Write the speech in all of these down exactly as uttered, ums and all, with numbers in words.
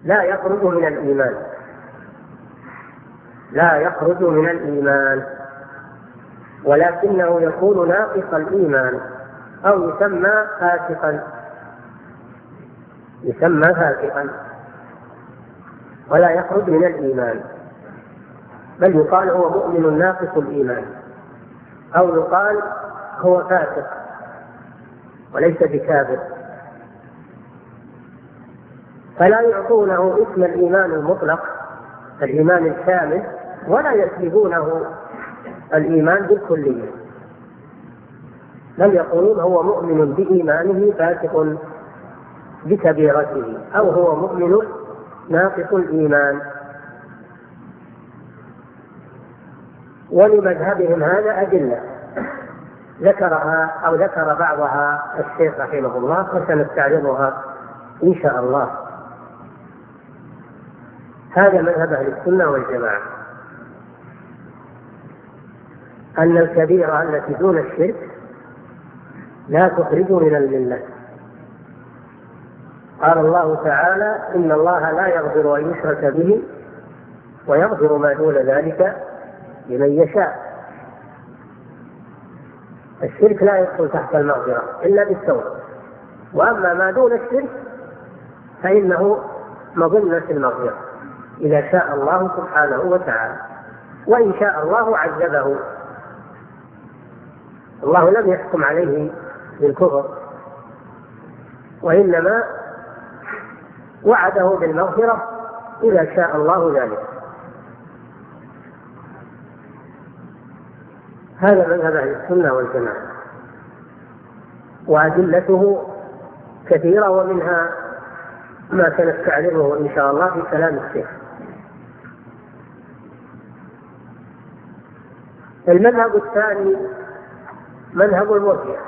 لا يخرج من الإيمان، لا يخرج من الإيمان، ولكنه يكون ناقص الإيمان أو يسمى فاسقا، يسمى فاسقا ولا يخرج من الإيمان، بل يقال هو مؤمن ناقص الإيمان، أو يقال هو فاسق وليس بكافر. فلا يعطونه اسم الإيمان المطلق، الإيمان الكامل، ولا يسلبونه الإيمان بالكلية، بل يقولون هو مؤمن بإيمانه فاسق بكبيرته، أو هو مؤمن ناقص الإيمان. ولمذهبهم هذا أدلة ذكرها أو ذكر بعضها الشيخ رحمه الله، وسنستعرضها إن شاء الله. هذا مذهب أهل السنة والجماعة، أن الكبيرة التي دون الشرك لا تخرج من الملة. قال الله تعالى: إن الله لا يغفر أن يشرك به ويغفر ما دون ذلك لمن يشاء. الشرك لا يدخل تحت المغفرة إلا بالتوبة، وأما ما دون الشرك فإنه مظنة المغفرة إذا شاء الله سبحانه وتعالى، وإن شاء الله عذبه. الله لم يحكم عليه بالكفر، وإنما وعده بالمغفرة إذا شاء الله ذلك. هذا مذهب أهل السنة والجماعة، وأدلته كثيرة، ومنها ما سنستعرضه إن شاء الله في كلام الشيخ. المذهب الثاني مذهب المرجئة،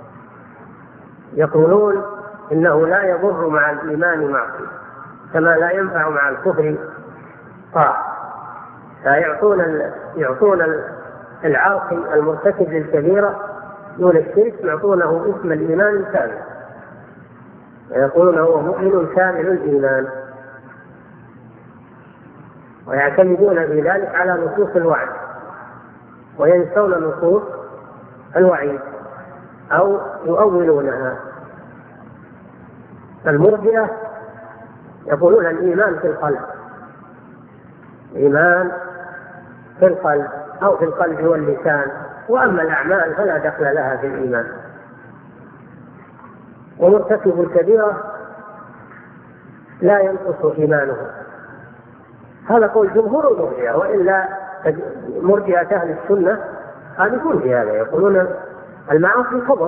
يقولون إنه لا يضر مع الإيمان معصية كما لا ينفع مع الكفر طاعة، فيعطون يعطون العاصي المرتكب للكبيرة دون الشرك يعطونه اسم الإيمان الكامل، ويقولون هو مؤمن كامل الإيمان، ويعتمدون في ذلك على نصوص الوعد وينسون نصوص الوعيد أو يؤولونها. المرجئة يقولون الإيمان في القلب، إيمان في القلب أو في القلب واللسان، وأما الأعمال فلا دخل لها في الإيمان. ومرتكب الكبيرة لا ينقص إيمانه، هذا قول جمهور المرجئة، وإلا مرجئة أهل السنة خالفون في هذا، يقولون المعاصي كبر.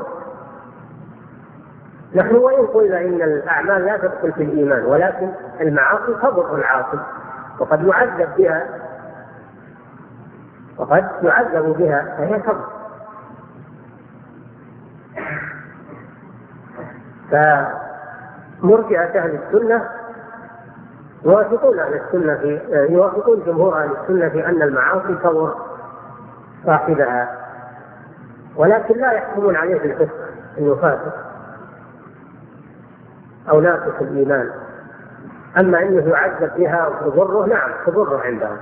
نحن وإن قلنا إن الأعمال لا تدخل في الإيمان، ولكن المعاصي كبر العاصي، وقد يعذب بها وقد يعذب بها فهي كبر. فمرجئة أهل السنة يوافقون أهل السنة في يوافقون جمهور أهل السنة في أن المعاصي كبر صاحبها، ولكن لا يحكمون عليه بالفسق إنه فاسق أو ناقص الإيمان. أما أنه يعذب بها وتضره، نعم تضره عندهم.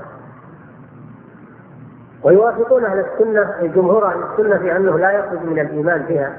ويوافقون أهل السنة جمهور أهل السنة في أنه لا يخرج من الإيمان بها.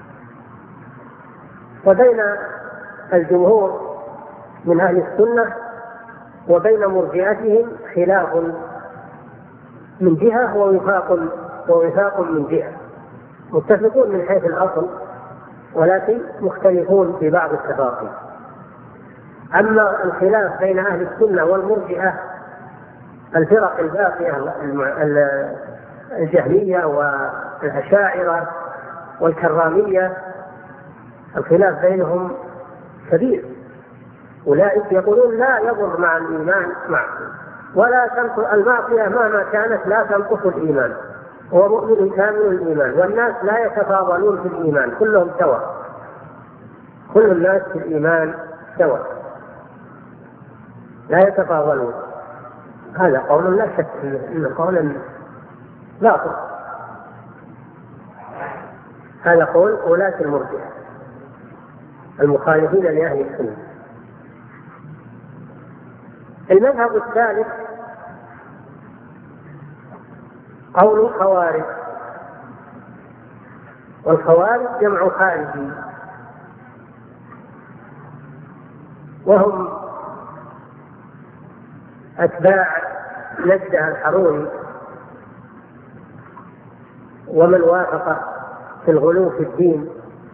وبين الجمهور من أهل السنة وبين مرجئتهم خلاف من جهة ووفاق ووفاق من جهة، متفقون من حيث الأصل ولكن مختلفون في بعض التفاصيل. أما الخلاف بين أهل السنة والمرجئة الفرق الباقية الجهمية والأشاعرة والكرامية، الخلاف بينهم كبير. أولئك يقولون لا يضر مع الإيمان معصية، ولا تنقص المعصية مهما كانت لا تنقص الإيمان، هو مؤمن كامل الإيمان، والناس لا يتفاضلون في الإيمان، كلهم سواء، كل الناس في الإيمان سواء لا يتفاضلون. هذا قول لا شك إنه قول باطل، هذا قول ولاة المرجئة المخالفين لأهل السنة. المذهب الثالث قول الخوارج، والخوارج جمع خارجي، وهم أتباع نجدة الحروري ومن وافق في الغلو في الدين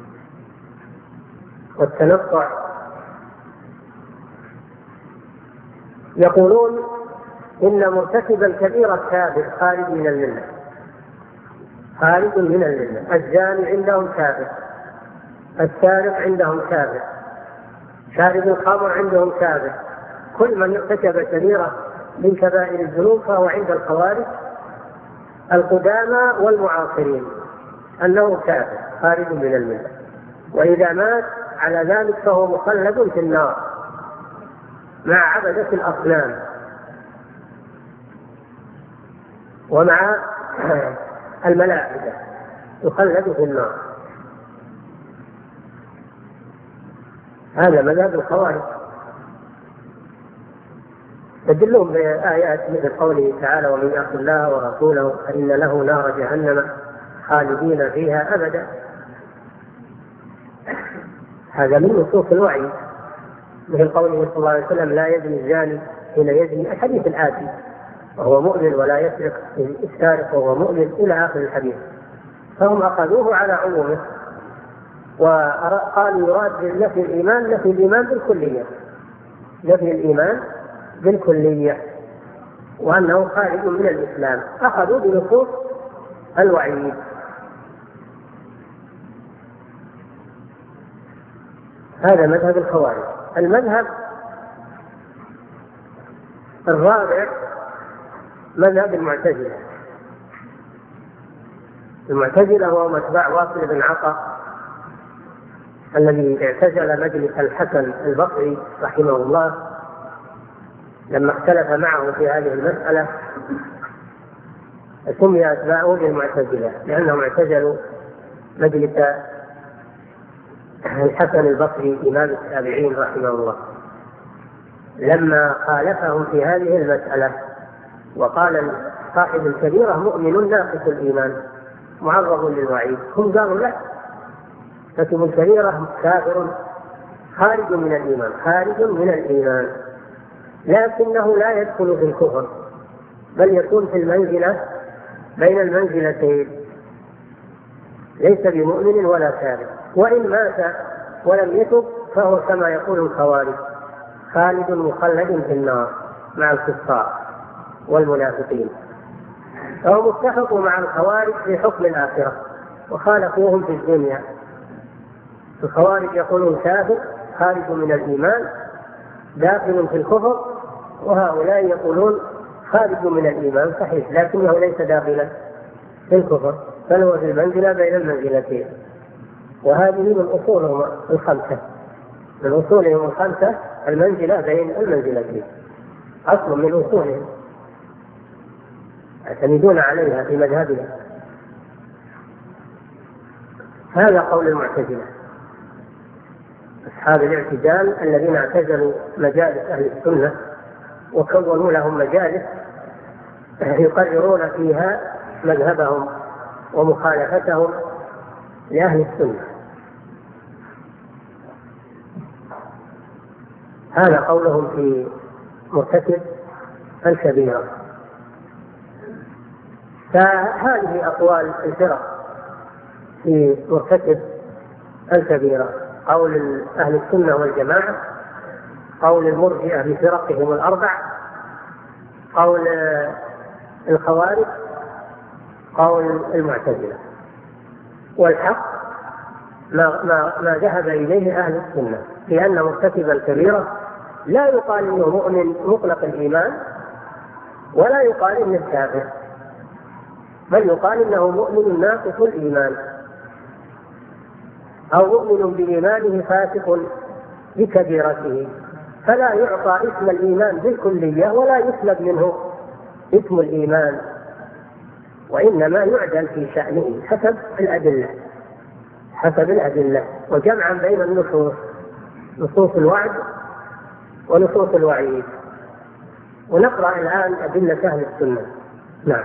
والتنطع. يقولون إن مرتكب الكبيرة كافر خارج من الملة، خارج من الملة. الزاني عندهم كافر، السارق عندهم كافر، شارب الخمر عندهم كافر. كل من ارتكب كبيرة من كبائر الذنوب فهو عند الخوارج القدامى والمعاصرين أنه كافر خارج من الملة، وإذا مات على ذلك فهو مخلد في النار مع عبدة الأصنام ومع الملائكة، يخلد في النار. هذا مذهب الخوارج. تدلهم بآيات مثل قوله تعالى: ومن يعص الله ورسوله فإن له نار جهنم خالدين فيها أبدا. هذا من نصوص الوعي، مثل قوله صلى الله عليه وسلم: لا يزني الزاني حين يزني، الحديث الآتي، وهو مؤمن، ولا يسرق السارق وهو مؤمن، إلى آخر الحديث. فهم أخذوه على عمومه، وقالوا يراد نفي الإيمان نفي الإيمان بالكلية، نفي الإيمان بالكلية، وأنه خارج من الإسلام. أخذوا بنصوص الوعيد. هذا مذهب الخوارج. المذهب الرابع مذهب المعتزلة. المعتزلة هو أتباع واصل بن عطا الذي اعتزل مجلس الحسن البصري رحمه الله لما اختلف معه في هذه المسألة. سمي أتباعه بالمعتزلة لأنهم اعتزلوا مجلس الحسن البصري إمام التابعين رحمه الله لما خالفهم في هذه المسألة، وقال صاحب الكبيرة مؤمن ناقص الإيمان معرض للوعيد. هم قالوا لا، صاحب الكبيرة كافر خارج من الإيمان، خارج من الإيمان، لكنه لا يدخل في الكفر، بل يكون في المنزلة بين المنزلتين، ليس بمؤمن ولا كافر. وإن مات ولم يتب فهو كما يقول الخوارج خالد مخلد في النار مع الكفار والمنافقين. فهم اتفقوا مع الخوارج في حكم الآخرة وخالفوهم في الدنيا. الخوارج يقولون كافر خارج من الإيمان داخل في الكفر، وهؤلاء يقولون خارج من الإيمان صحيح لكنه ليس داخلا في الكفر، بل هو في المنزلة بين المنزلتين. وهذه من أصولهم الخمسة، من أصولهم الخمسة المنزلة بين المنزلتين، أصل من أصولهم يعتمدون عليها في مذهبهم. هذا قول المعتزلة أصحاب الاعتزال الذين اعتزلوا مجالس أهل السنة وكونوا لهم مجالس يقررون فيها مذهبهم ومخالفتهم لأهل السنة. هذا قولهم في مرتكب الكبيرة. فهذه أقوال الفرق في مرتكب الكبيرة: قول أهل السنة والجماعة، قول المرجئة بفرقهم الأربع، قول الخوارج، قول المعتزلة. والحق ما, ما, ما ذهب إليه أهل السنة، لأن مرتكب الكبيرة لا يقال إنه مؤمن مطلق الإيمان ولا يقال إنه كافر، بل يقال إنه مؤمن ناقص الإيمان أو مؤمن بإيمانه فاسق بكبيرته، فلا يعطى اسم الإيمان بالكلية ولا يسلب منه اسم الإيمان، وإنما يعدل في شأنه حسب الأدلة حسب الأدلة وجمعا بين النصوص، نصوص الوعد ونصوص الوعيد. ونقرأ الآن أدلة أهل السنة. نعم.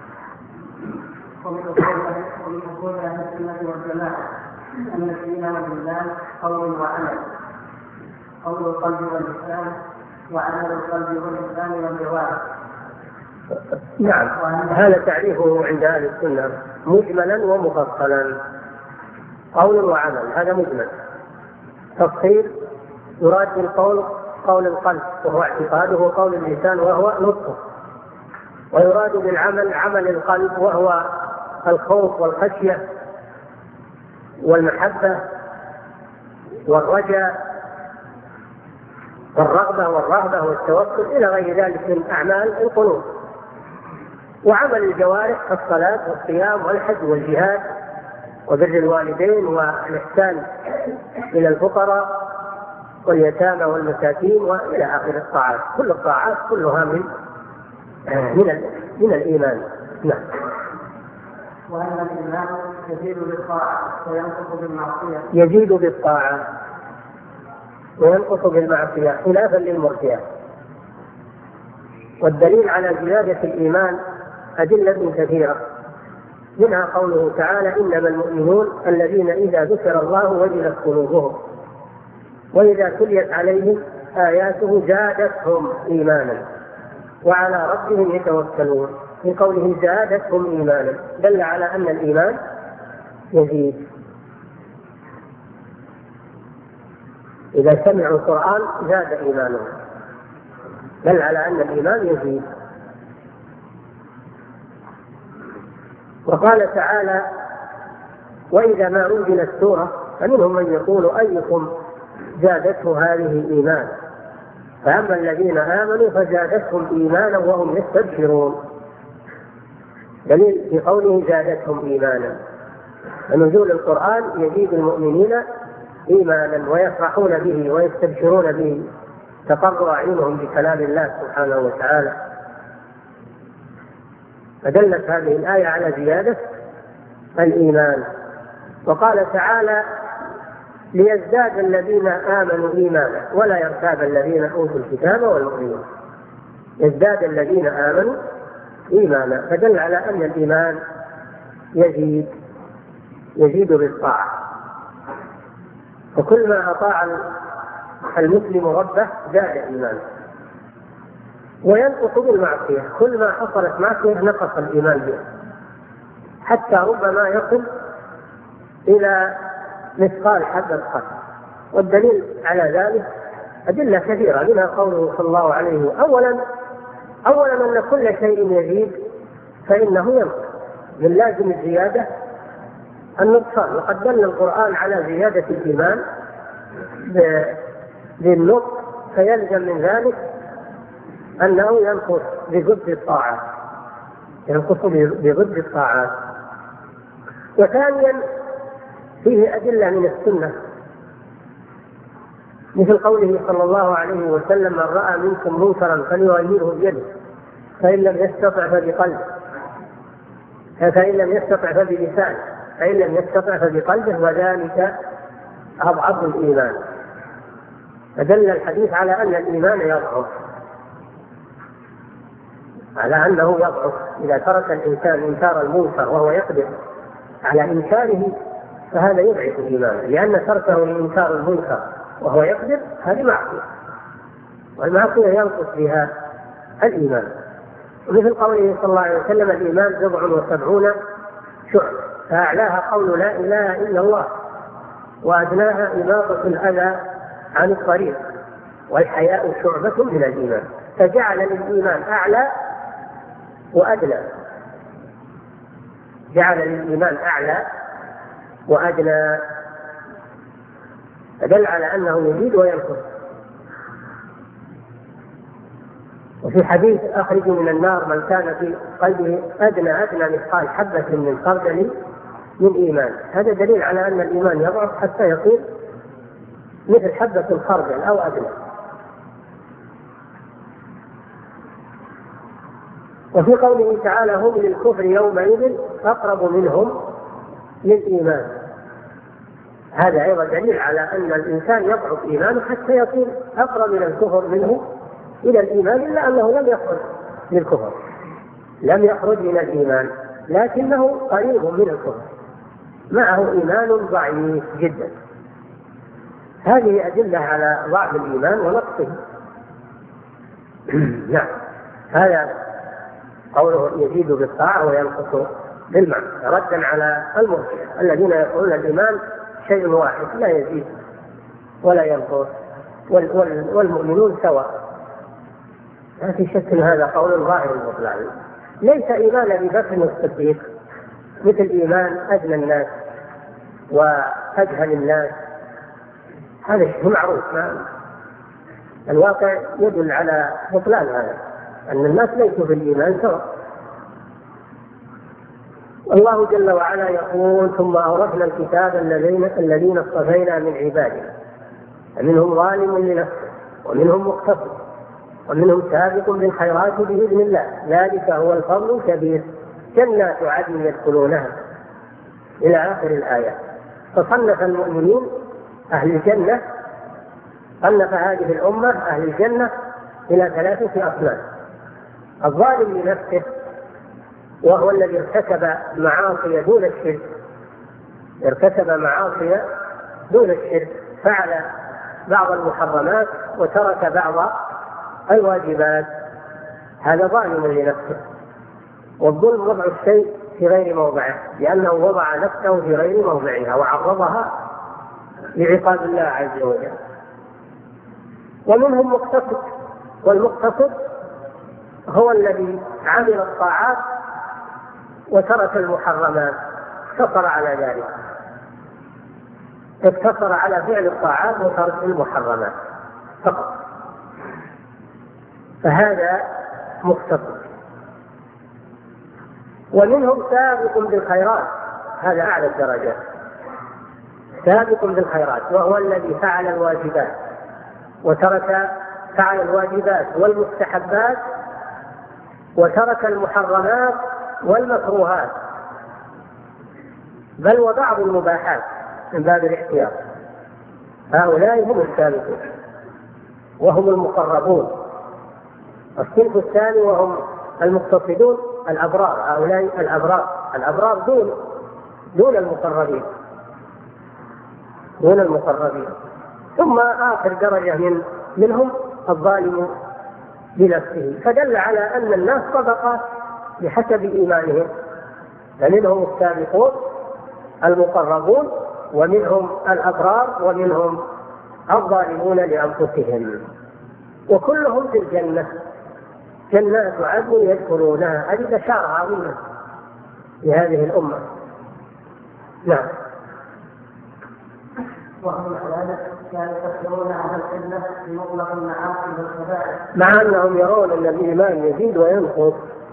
ومن أصول أهل السنة والجماعة أن الإيمان بالله قول وعمل، قول القلب واللسان، وعمل القلب واللسان والجوارح. نعم، هذا تعريفه عند أهل السنة مجملا ومفصلا. قول وعمل هذا مجمل، تفصيل يراد بالقول قول القلب وهو اعتقاده، وقول اللسان وهو نطقه، ويراد بالعمل عمل القلب وهو الخوف والخشية والمحبة والرجاء والرغبة والرهبة والتوكل إلى غير ذلك من أعمال القلوب. وعمل الجوارح الصلاة والصيام والحج والجهاد وبر الوالدين والإحسان إلى الفقراء واليتامى والمساكين وإلى آخر الطاعات. كل الطاعات كلها من من, من الإيمان. نعم. وأن الإيمان يزيد بالطاعة وينقص بالمعصية. يزيد بالطاعة وينقص بالمعصية خلافا للمرجئة. والدليل على زيادة الإيمان أدلة كثيرة، منها قوله تعالى: إنما المؤمنون الذين إذا ذكر الله وجلت قلوبهم وإذا تليت عليهم آياته زادتهم إيمانا وعلى ربهم يتوكلون. في قوله زادتهم إيمانا دل على أن الإيمان يزيد. إذا سمعوا القرآن زاد إيمانهم، دل على أن الإيمان يزيد. وقال تعالى: وإذا ما أنزلت سورة فمنهم من يقول أيكم زادته هذه إيمان، فأما الذين آمنوا فزادتهم إيمانا وهم يستبشرون. دليل في قوله زادتهم إيمانا، ونزول القرآن يزيد المؤمنين إيمانا ويفرحون به ويستبشرون به، تقر أعينهم بكلام الله سبحانه وتعالى. فدلت هذه الآية على زيادة الإيمان. وقال تعالى: ليزداد الذين آمنوا إيمانا ولا يرتاب الذين أوتوا الكتاب والمؤمنون. يزداد الذين آمنوا إيمانا، فدل على أن الإيمان يزيد يزيد بالطاعة. وكل ما أطاع المسلم ربه زاد إيمانه. وينقص بالمعصية، كل ما حصلت معصية نقص الإيمان به، حتى ربما يصل إلى مثقال حبة خردل. والدليل على ذلك أدلة كثيرة، منها قوله صلى الله عليه وسلم: أولا أولا أن كل شيء يزيد فإنه ينقص، من لازم الزيادة النقصان. وقد دل القرآن على زيادة الإيمان بالنقص، فيلزم من ذلك أنه ينقص بضد الطاعات، ينقص بضد الطاعات. وثانيا فيه أدلة من السنة، مثل قوله صلى الله عليه وسلم: من رأى منكم منكرا فليغيره بيده، فإن لم يستطع فبقلبه، فإن لم يستطع فبلسانه، فإن لم يستطع فبقلبه، وذلك أضعف الإيمان. فدل الحديث على أن الإيمان يضعف، على أنه يضعف. إذا ترك الإنسان إنكار المنكر وهو يقدر على إنكاره فهذا يضعف الإيمان، لأن تركه لإنكار المنكر وهو يقدر هذه معصية، والمعصية ينقص بها الإيمان. ومثل قوله صلى الله عليه وسلم: الإيمان بضع وسبعون شعبة، فأعلاها قول لا إله إلا الله، وأدناها إماطة الأذى عن الطريق، والحياء شعبة من الإيمان. فجعل للإيمان أعلى وأدنى، جعل للإيمان أعلى وأدنى، فدل على أنه يزيد وينقص. وفي حديث: أخرج من النار من كان في قلبه أدنى أدنى مثقال حبة من خردل من إيمان. هذا دليل على أن الإيمان يضعف حتى يصير مثل حبة الخردل أو أدنى. وفي قوله تعالى: هم للكفر يومئذ أقرب منهم للإيمان. هذا أيضا دليل على أن الإنسان يضعف إيمانه حتى يصير أقرب إلى الكفر منه إلى الإيمان إلا أنه لم يخرج من الكفر، لم يخرج من الإيمان، لكنه قريب من الكفر، معه إيمان ضعيف جدا. هذه أدلة على ضعف الإيمان ونقصه. نعم، هذا قوله يزيد بالطاعة وينقص بالمعصية، ردا على المرجئة الذين يقولون الإيمان شيء واحد لا يزيد ولا ينقص والمؤمنون سواء. لا في شك ان هذا قول ظاهر البطلان. ليس ايمان ابي بكر الصديق مثل ايمان ادنى الناس واجهل الناس، هذا شيء معروف. الواقع يدل على بطلان هذا، ان الناس ليسوا في الايمان سواء. الله جل وعلا يقول: ثم أورثنا الكتاب الذين الذين اصطفينا من عبادنا فمنهم ظالم لنفسه ومنهم مقتصد ومنهم سابق بالخيرات بإذن الله ذلك هو الفضل الكبير جنات عدن يدخلونها إلى آخر الآية. فصنف المؤمنين أهل الجنة، صنف هذه الأمة أهل الجنة إلى ثلاثة أصناف: الظالم لنفسه وهو الذي ارتكب معاصي دون الشرك، ارتكب معاصي دون الشرك، فعل بعض المحرمات وترك بعض الواجبات، هذا ظالم لنفسه. والظلم وضع الشيء في غير موضعه، لأنه وضع نفسه في غير موضعها وعرضها لعقاب الله عز وجل. ومنهم مقتصد، والمقتصد هو الذي عمل الطاعات وترك المحرمات، اقتصر على ذلك، اقتصر على فعل الطاعات وترك المحرمات فقط، فهذا مقتصد. ومنهم سابق بالخيرات، هذا أعلى الدرجات، سابق بالخيرات وهو الذي فعل الواجبات وترك فعل الواجبات والمستحبات وترك المحرمات والمكروهات، بل وبعض المباحات من باب الاحتياط. هؤلاء هم السابقون وهم المقربون. الصنف الثاني وهم المقتصدون الأبرار، هؤلاء الأبرار، الأبرار دون دون المقربين دون المقربين. ثم آخر درجة من منهم الظالم بنفسه، فدل على أن الناس طبقات بحسب إيمانهم، فمنهم السابقون المقربون ومنهم الأبرار ومنهم الظالمون لأنفسهم، وكلهم في الجنة جنات عدن يدخلونها. هذه بشارة عظيمة لهذه الأمة. نعم. وهم كذلك كانوا يكفرون أهل القبلة بمطلق المعاصي والكبائر، مع أنهم يرون أن الإيمان يزيد وينقص،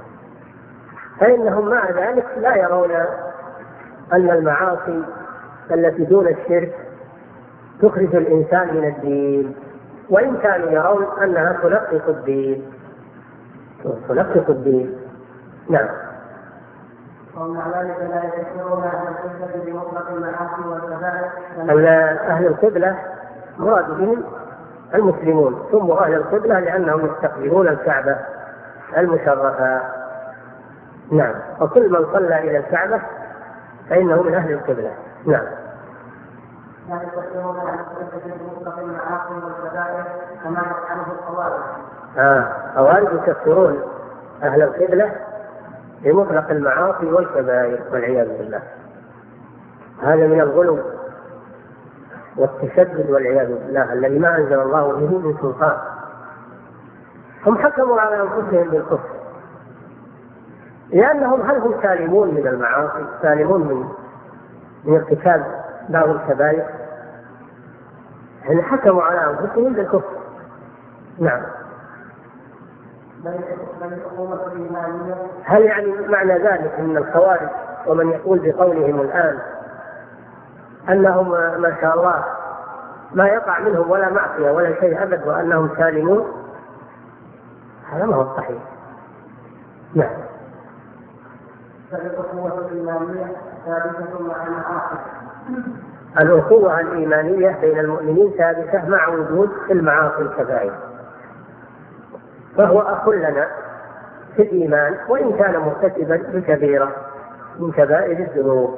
فإنهم مع ذلك لا يرون أن المعاصي التي دون الشرك تخرج الإنسان من الدين، وإن كانوا يرون أنها تنقص الدين تنقص الدين. نعم. ومع ذلك لا يكفرون أهل القبلة بمطلق المعاصي والكبائر. أهل القبلة مراد بهم المسلمون، ثم أهل القبلة لأنهم يستقبلون الكعبة المشرفة. نعم. وكل من صلى إلى الكعبة فإنه من أهل القبلة. نعم. لا يكفرون أهل القبلة بمطلق المعاصي والكبائر كما يفعله الخوارج. آه خوارج يكفرون أهل القبلة بمطلق المعاصي والكبائر والعياذ بالله. هذا من الغلو والتشدد والعياذ بالله الذي ما أنزل الله به من سلطان. هم حكموا على أنفسهم بالكفر لأنهم هل هم سالمون من المعاصي، سالمون من من ارتكاب بعض الكبائر؟ هم حكموا على أنفسهم بالكفر. نعم. هل يعني معنى ذلك أن الخوارج ومن يقول بقولهم الآن أنهم ما شاء الله ما يقع منهم ولا معصية ولا شيء أبد وأنهم سالمون؟ هذا ما هو صحيح. نعم. الأخوة الإيمانية بين المؤمنين ثابتة مع وجود المعاصي الكبائر. فهو أخ لنا في الإيمان وإن كان مرتكبا بكبيرة من كبائر الذنوب،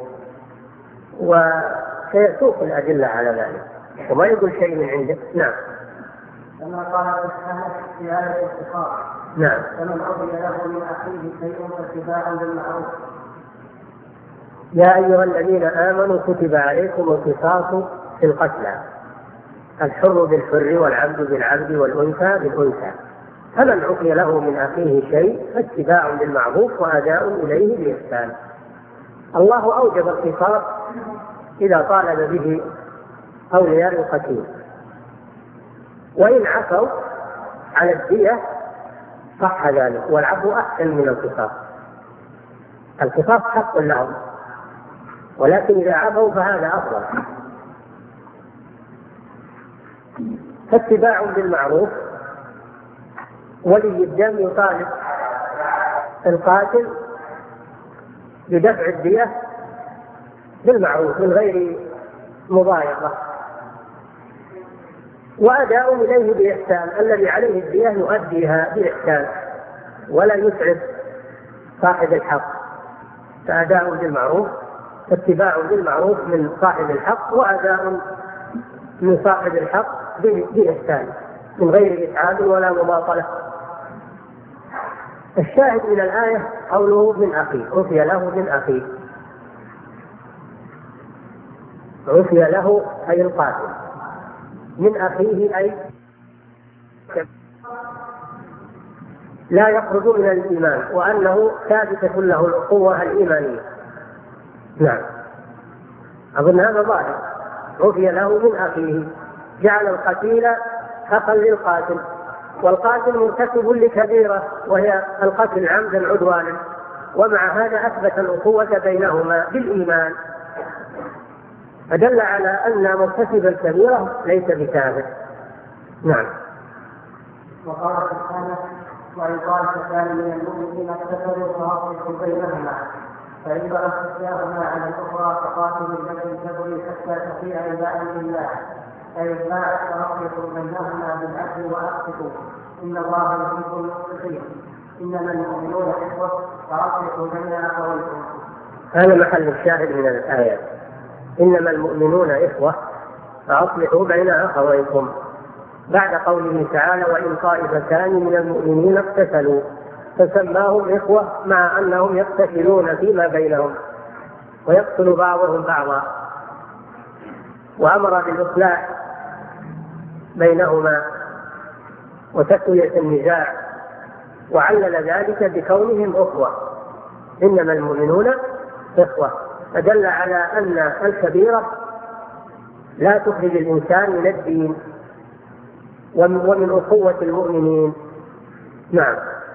وسيسوق الأدلة على ذلك وما يقول شيء من عنده. نعم. كما قال سبحانه في آية الصفات: نعم. فمن عُفِيَ له من أخيه شيء فاتباع بالمعروف. يا أيها الذين آمنوا كتب عليكم القصاص في القتلى، الحر بالحر والعبد بالعبد والأنثى بالأنثى، فمن عُفِيَ له من أخيه شيء فاتباع بالمعروف وأداء إليه بإحسان. الله أوجب القصاص إذا طالب به أولياء القتيل، وإن عفوا على الدية صح ذلك، والعفو أحسن من القصاص. القصاص حق لهم، ولكن إذا عفوا فهذا أفضل. فاتباع بالمعروف، ولي الدم يطالب القاتل بدفع الدية بالمعروف من غير مضايقة، وأداء إليه بإحسان، الذي عليه الدية يؤديها بإحسان ولا يسعف صاحب الحق. فأداء بالمعروف، اتباع بالمعروف من صاحب الحق، وأداء من صاحب الحق بإحسان من غير إتعاب ولا مماطلة. الشاهد من الآية قوله من أخيه، عُفِيَ له من أخيه، عُفِيَ له أي القاتل، من أخيه أي لا يخرج من الإيمان، وأنه ثابتة له القوة الإيمانية. نعم، أظن هذا ظاهر. عُفِيَ له من أخيه، جعل القتيل أخا للقاتل، والقاتل مرتكب لكبيرة وهي القتل عمدا عدوانا، ومع هذا أثبت الأخوة بينهما بالإيمان، فدل على أن مرتكب الكبيرة ليس بكافر. نعم. وقال سبحانه: وإن طائفتان من المؤمنين اقتتلوا فأصلحوا بينهما، فإن بغت إحداهما على الأخرى فقاتلوا التي تبغي حتى تفيء إلى أمر الله، فإن باءت فأصلحوا بينهما بالعدل وأقسطوا إن الله يحب المقسطين، إنما المؤمنون إخوة فأصلحوا بين أخويكم. هذا محل الشاهد من الآيات، إنما المؤمنون إخوة فأصلحوا بين أخويكم، بعد قوله تعالى: وإن طائفتان من المؤمنين اقتتلوا، فسماهم إخوة مع أنهم يقتتلون فيما بينهم ويقتل بعضهم بعضا، وأمر بالإصلاح بينهما وتسوية النزاع، وعلل ذلك بكونهم أخوة، إنما المؤمنون إخوة، فدل على أن الكبيرة لا تخرج الإنسان من الدين ومن أخوة المؤمنين. نعم.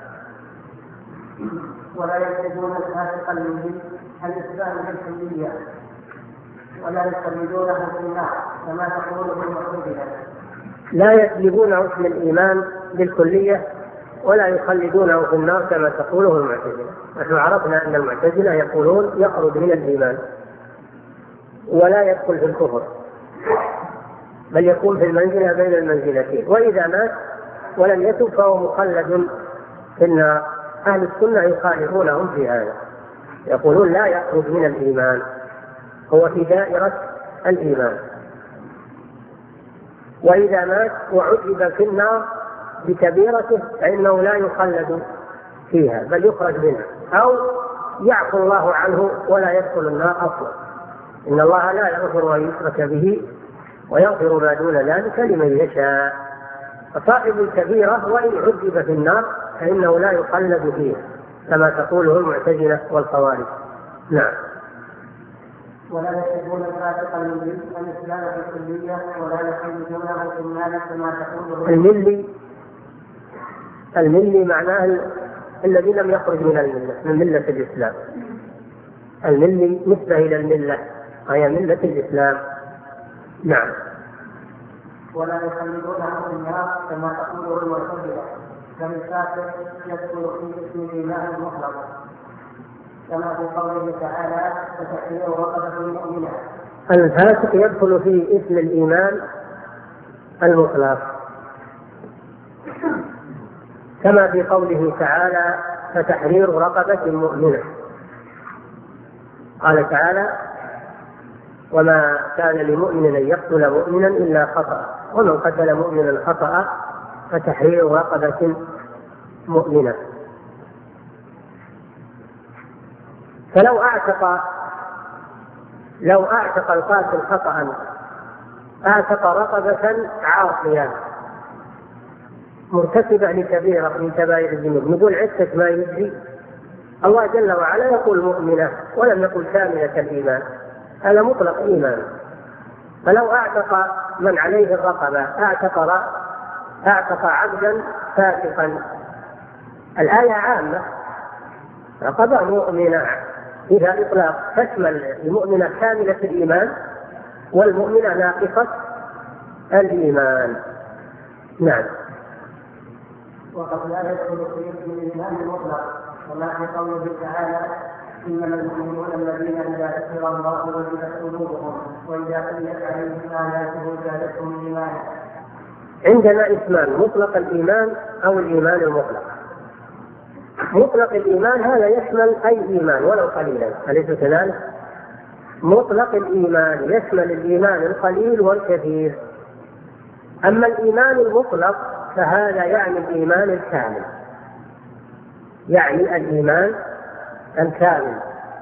ولا يجدون الفاسق المبين الإسلام بالكلية، ولا يستبدونه في النار كما تقوله المعتزلة. لا يسلبون اسم الإيمان بالكلية ولا يخلدونه في النار كما تقوله المعتزلة. نحن عرفنا أن المعتزلة يقولون يخرج من الإيمان ولا يدخل في الكفر، بل يكون في المنزلة بين المنزلتين، وإذا مات ولم يتب فهو مخلد في النار. أهل السنة يخالفونهم في هذا، يقولون لا يخرج من الإيمان، هو في دائرة الإيمان، وإذا مات وعذب في النار بكبيرته فإنه لا يخلد فيها بل يخرج منها، أو يعفو الله عنه ولا يدخل النار أصلا. إن الله لا يغفر أن يشرك به ويغفر ما دون ذلك لمن يشاء. فصاحب الكبيرة وإن عذب في النار فإنه لا يخلد فيها كما تقوله المعتزلة والخوارج. نعم. ولا يحبون الفاسق الملي الإسلام بالكلية ولا يخلدونه في النار كما تقوله الملي. الملي معناه الذي لم يخرج من الملة، من ملة الإسلام. الملي نسبة إلى الملة، هي ملة الإسلام. نعم. ولا يخلدونه في النار كما تقوله المعتزلة، فالفاسق يدخل في اسم الإيمان المطلق كما في قوله تعالى: فتحرير رقبة مؤمنة. الفاسق يدخل في اسم الإيمان المطلق كما في قوله تعالى فتحرير رقبة مؤمنة. قال تعالى وما كان لمؤمن أن يقتل مؤمنا إلا خطأ ومن قتل مؤمنا خطأ فتحرير رقبة مؤمنة. فلو أعتق لو أعتق القاتل خطأ أعتق رقبة عاصية مرتكبة لكبيرة من كبائر الذنوب، نقول عدة ما يجري. الله جل وعلا يقول مؤمنة ولم يقل كاملة الإيمان، هذا مطلق إيمان. فلو أعتق من عليه الرقبة أعتق أعتق عبدا فاسقا، الآية عامة رقبة مؤمنة إذا إطلاق تشمل المؤمنة كاملة الإيمان والمؤمنة ناقصة الإيمان. نعم. وقد لا يدخل في اسم الإيمان المطلق وما في قوله تعالى إنما المؤمنون الذين إذا ذكر الله وجلت قلوبهم وإذا تليت عليهم آياته زادتهم إيمانا. عندنا اسمان: مطلق الإيمان أو الإيمان المطلق. مطلق الإيمان هذا يشمل أي إيمان ولو قليلا، أليس كذلك؟ مطلق الإيمان يشمل الإيمان القليل والكثير. أما الإيمان المطلق فهذا يعني الإيمان الكامل، يعني الإيمان الكامل.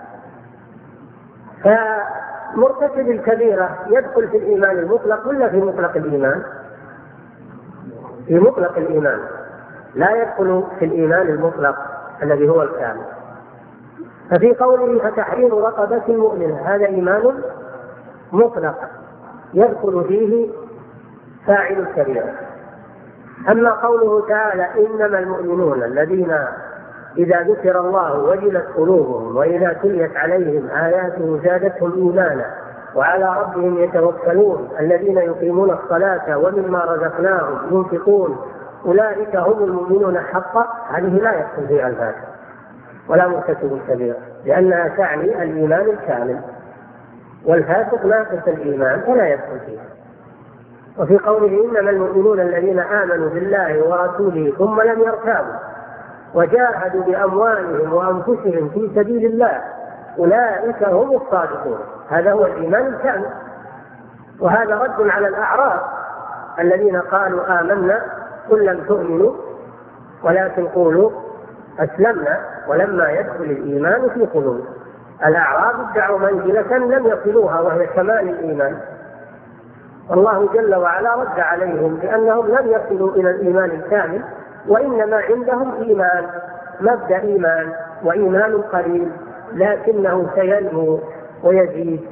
فمرتكب الكبيرة يدخل في الإيمان المطلق ولا في مطلق الإيمان؟ في مطلق الإيمان، لا يدخل في الإيمان المطلق الذي هو الكامل. ففي قوله فتحرير رقبة مؤمنة هذا إيمان مطلق يدخل فيه فاعل الكبيرة. أما قوله تعالى إنما المؤمنون الذين إذا ذكر الله وجلت قلوبهم وإذا تليت عليهم آياته زادتهم إيمانا وعلى ربهم يتوكلون الذين يقيمون الصلاة ومما رزقناهم ينفقون أولئك هم المؤمنون حقا، هذه لا يدخل فيها الفاسق ولا مرتكب الكبيرة لأنها تعني الإيمان الكامل، والفاسق ناقص الإيمان فلا يدخل فيها. وفي قوله إنما المؤمنون الذين آمنوا بالله ورسوله ثم لم يرتابوا وجاهدوا بأموالهم وأنفسهم في سبيل الله أولئك هم الصادقون، هذا هو الإيمان الكامل. وهذا رد على الأعراب الذين قالوا آمنا قل لم تؤمنوا ولكن قولوا أسلمنا ولما يدخل الإيمان في قلوبهم. الأعراب ادعوا منزلة لم يصلوها وهي كمال الإيمان، والله جل وعلا رد عليهم بأنهم لم يصلوا إلى الإيمان الكامل وإنما عندهم إيمان، مبدأ إيمان وإيمان قليل لكنه سينمو ويزيد.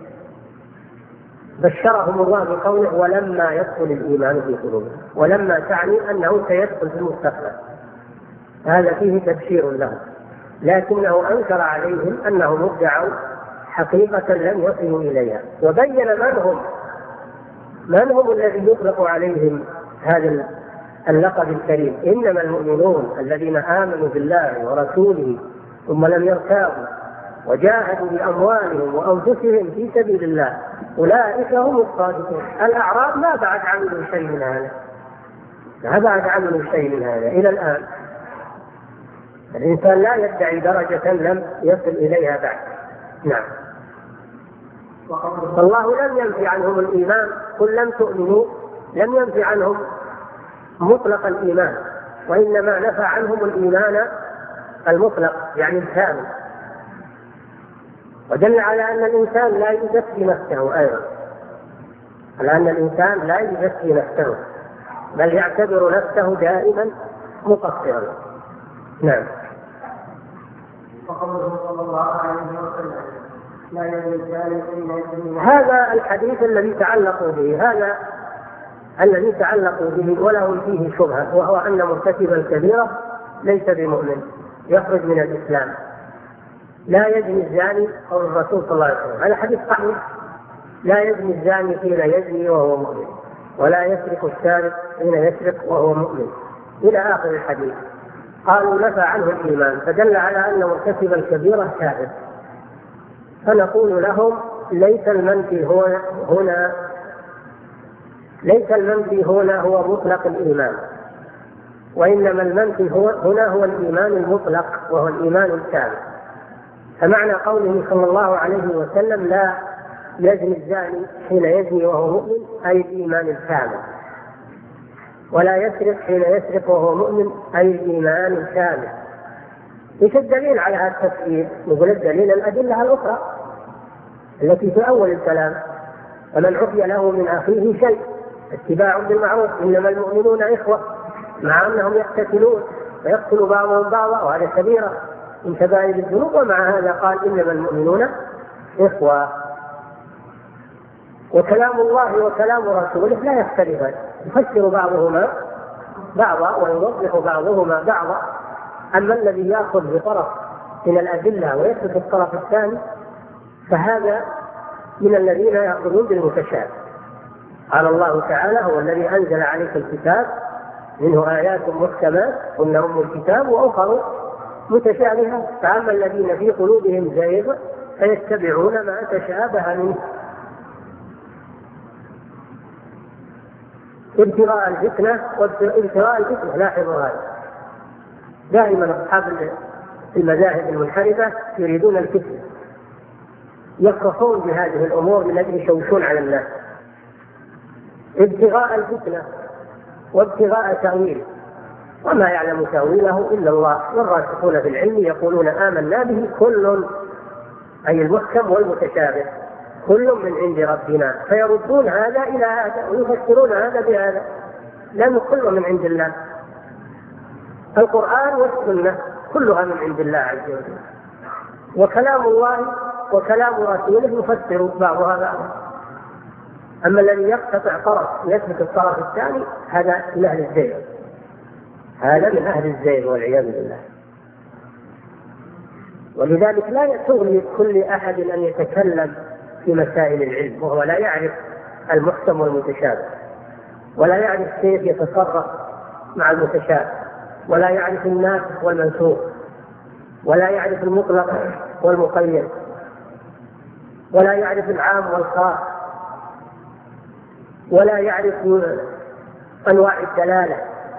بشرهم الله بقوله ولما يدخل الإيمان في قلوبهم، ولما تعني أنه سيدخل في المستقبل، هذا فيه تبشير لهم، لكنه أنكر عليهم أنهم ادعوا حقيقة لم يصلوا إليها. وبين من هم من هم الذي يطلق عليهم هذا اللقب الكريم إنما المؤمنون الذين آمنوا بالله ورسوله ثم لم يرتابوا وجاهدوا بأموالهم وأنفسهم في سبيل الله أولئك هم الصادقون. الأعراب ما بعد عملوا شيء من هذا، ما بعد عملوا شيء من هذا إلى الآن. الإنسان لا يدعي درجة لم يصل إليها بعد. نعم. فالله لم ينفي عنهم الإيمان قل لم تؤمنوا، لم ينفي عنهم مطلق الإيمان وإنما نفى عنهم الإيمان المطلق يعني الكامل، ودل على أن الإنسان لا يزكي نفسه أيضا، على أن الإنسان لا يزكي نفسه بل يعتبر نفسه دائما مقصرا. نعم. وقوله صلى الله عليه وسلم لا يزال في هذا الحديث الذي تعلقوا به، هذا الذي تعلقوا به ولهم فيه شبهة، وهو أن مرتكب الكبيرة ليس بمؤمن يخرج من الإسلام. لا يزني الزاني قول الرسول صلى الله عليه وسلم، هذا حديث صحيح، لا يزني الزاني حين يزني وهو مؤمن ولا يسرق السارق حين يسرق وهو مؤمن إلى آخر الحديث. قالوا نفى عنه الإيمان فدل على أن مرتكب الكبيرة كافر. فنقول لهم ليس المنفي هنا ليس المنفي هنا هو مطلق الإيمان، وإنما المنفي هو هنا هو الإيمان المطلق وهو الإيمان الكامل. فمعنى قوله صلى الله عليه وسلم لا يزني الزاني حين يزني وهو مؤمن أي الإيمان الكامل، ولا يسرق حين يسرق وهو مؤمن أي الإيمان الكامل. ايش الدليل على هذا التفسير؟ نقول الدليل الأدلة الأخرى التي في أول الكلام: فمن عفي له من أخيه شيء اتباع بالمعروف إنما المؤمنون إخوة، مع أنهم يقتتلون ويقتل بعضهم بعضا وهذا كبيرة من كبائر الذنوب، ومع هذا قال إنما المؤمنون إخوة. وكلام الله وكلام رسوله لا يختلفان، يفسر بعضهما بعضا ويوضح بعضهما بعضا. أما الذي يأخذ بطرف من الأدلة ويترك الطرف الثاني فهذا من الذين يأخذون بالمتشابه. قال الله تعالى: هو الذي أنزل عليك الكتاب منه آيات محكمات هن أم الكتاب وأخر متشابهات، فأما الذين في قلوبهم زيغ فيتبعون ما تشابه منه ابتغاء الفتنة وابتغاء الفتنة. لاحظوا هذا، دائما أصحاب المذاهب المنحرفة يريدون الفتنة، يفرحون بهذه الأمور من أجل يشوشون على الناس. ابتغاء الفتنة وابتغاء تأويله، وما يعلم تأويله إلا الله، والراسخون في العلم يقولون آمنا به كل، أي المحكم والمتشابه، كل من عند ربنا، فيردون هذا إلى هذا ويفسرون هذا بهذا، لأنه كله من عند الله. القرآن والسنة كلها من عند الله عز وجل، وكلام الله وكلام رسوله يفسر بعضها بعضا. أما الذي يقتطع طرف يثبت الطرف الثاني هذا من أهل الزيغ، هذا من أهل الزيغ والعياذ بالله. ولذلك لا يسوغ لكل أحد أن يتكلم في مسائل العلم وهو لا يعرف المحكم والمتشابه، ولا يعرف كيف يتصرف مع المتشابه، ولا يعرف الناسخ والمنسوخ، ولا يعرف المطلق والمقيد، ولا يعرف العام والخاص، ولا يعرف أنواع الدلالة،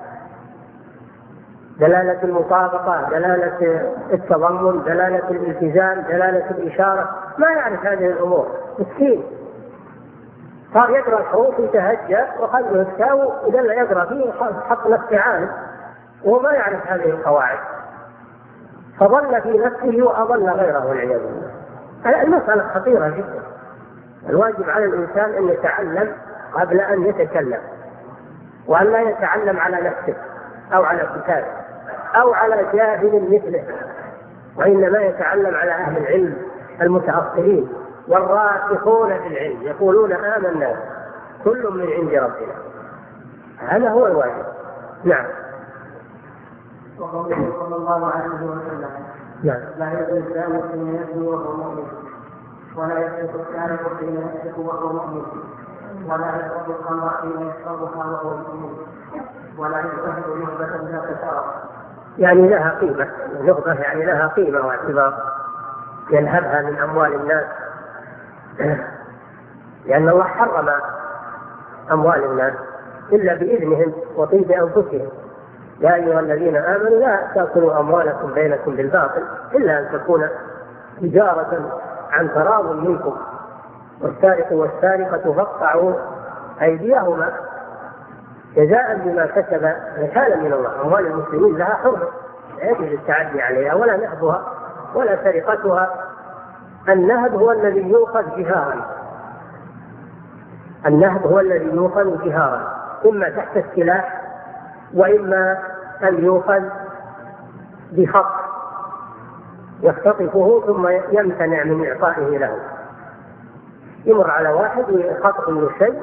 دلالة المطابقة، دلالة التضمن، دلالة الالتزام، دلالة الإشارة، ما يعرف هذه الأمور، مسكين صار يقرأ الحروف يتهجى وقلبه التاو إذا لا يقرأ فيه حط نفسه عالم وهو ما يعرف هذه القواعد، فضل في نفسه وأضل غيره والعياذ بالله. المسألة خطيرة جدا، الواجب على الإنسان أن يتعلم قبل أن يتكلم، وأن لا يتعلم على نفسه أو على كتابه أو على جاهل مثله، وإنما يتعلم على أهل العلم المتأصلين والراسخون في العلم يقولون آمنا كل من عند ربنا. هذا هو الواجب. نعم. وقوله صلى الله عليه وسلم: نعم. لا يزني الزاني حين يزني وهو مؤمن، ولا يسرق السارق حين يسرق وهو مؤمن، ولا يشرب الخمر حين يشربها وهو مؤمن، ولا يشرب نهبة ذات شرف. يعني لها قيمة، نهبة يعني لها قيمة واعتبار، ينهبها من أموال الناس، لأن الله حرم أموال الناس إلا بإذنهم وطيب أنفسهم. يا أيها الذين آمنوا لا تأكلوا أموالكم بينكم بالباطل إلا أن تكون تجارة عن تراض منكم، والسارق والسارقة فاقطعوا أيديهما جزاء بما كسب نكالا من الله. أموال المسلمين لها حرمة لا يجوز التعدي عليها ولا نهبها ولا سرقتها. النهب هو الذي يؤخذ جهارا، النهب هو الذي يؤخذ جهارا، إما تحت السلاح وإما أن يؤخذ بخط يختطفه ثم يمتنع من إعطائه له، يمر على واحد ويخطف منه شيء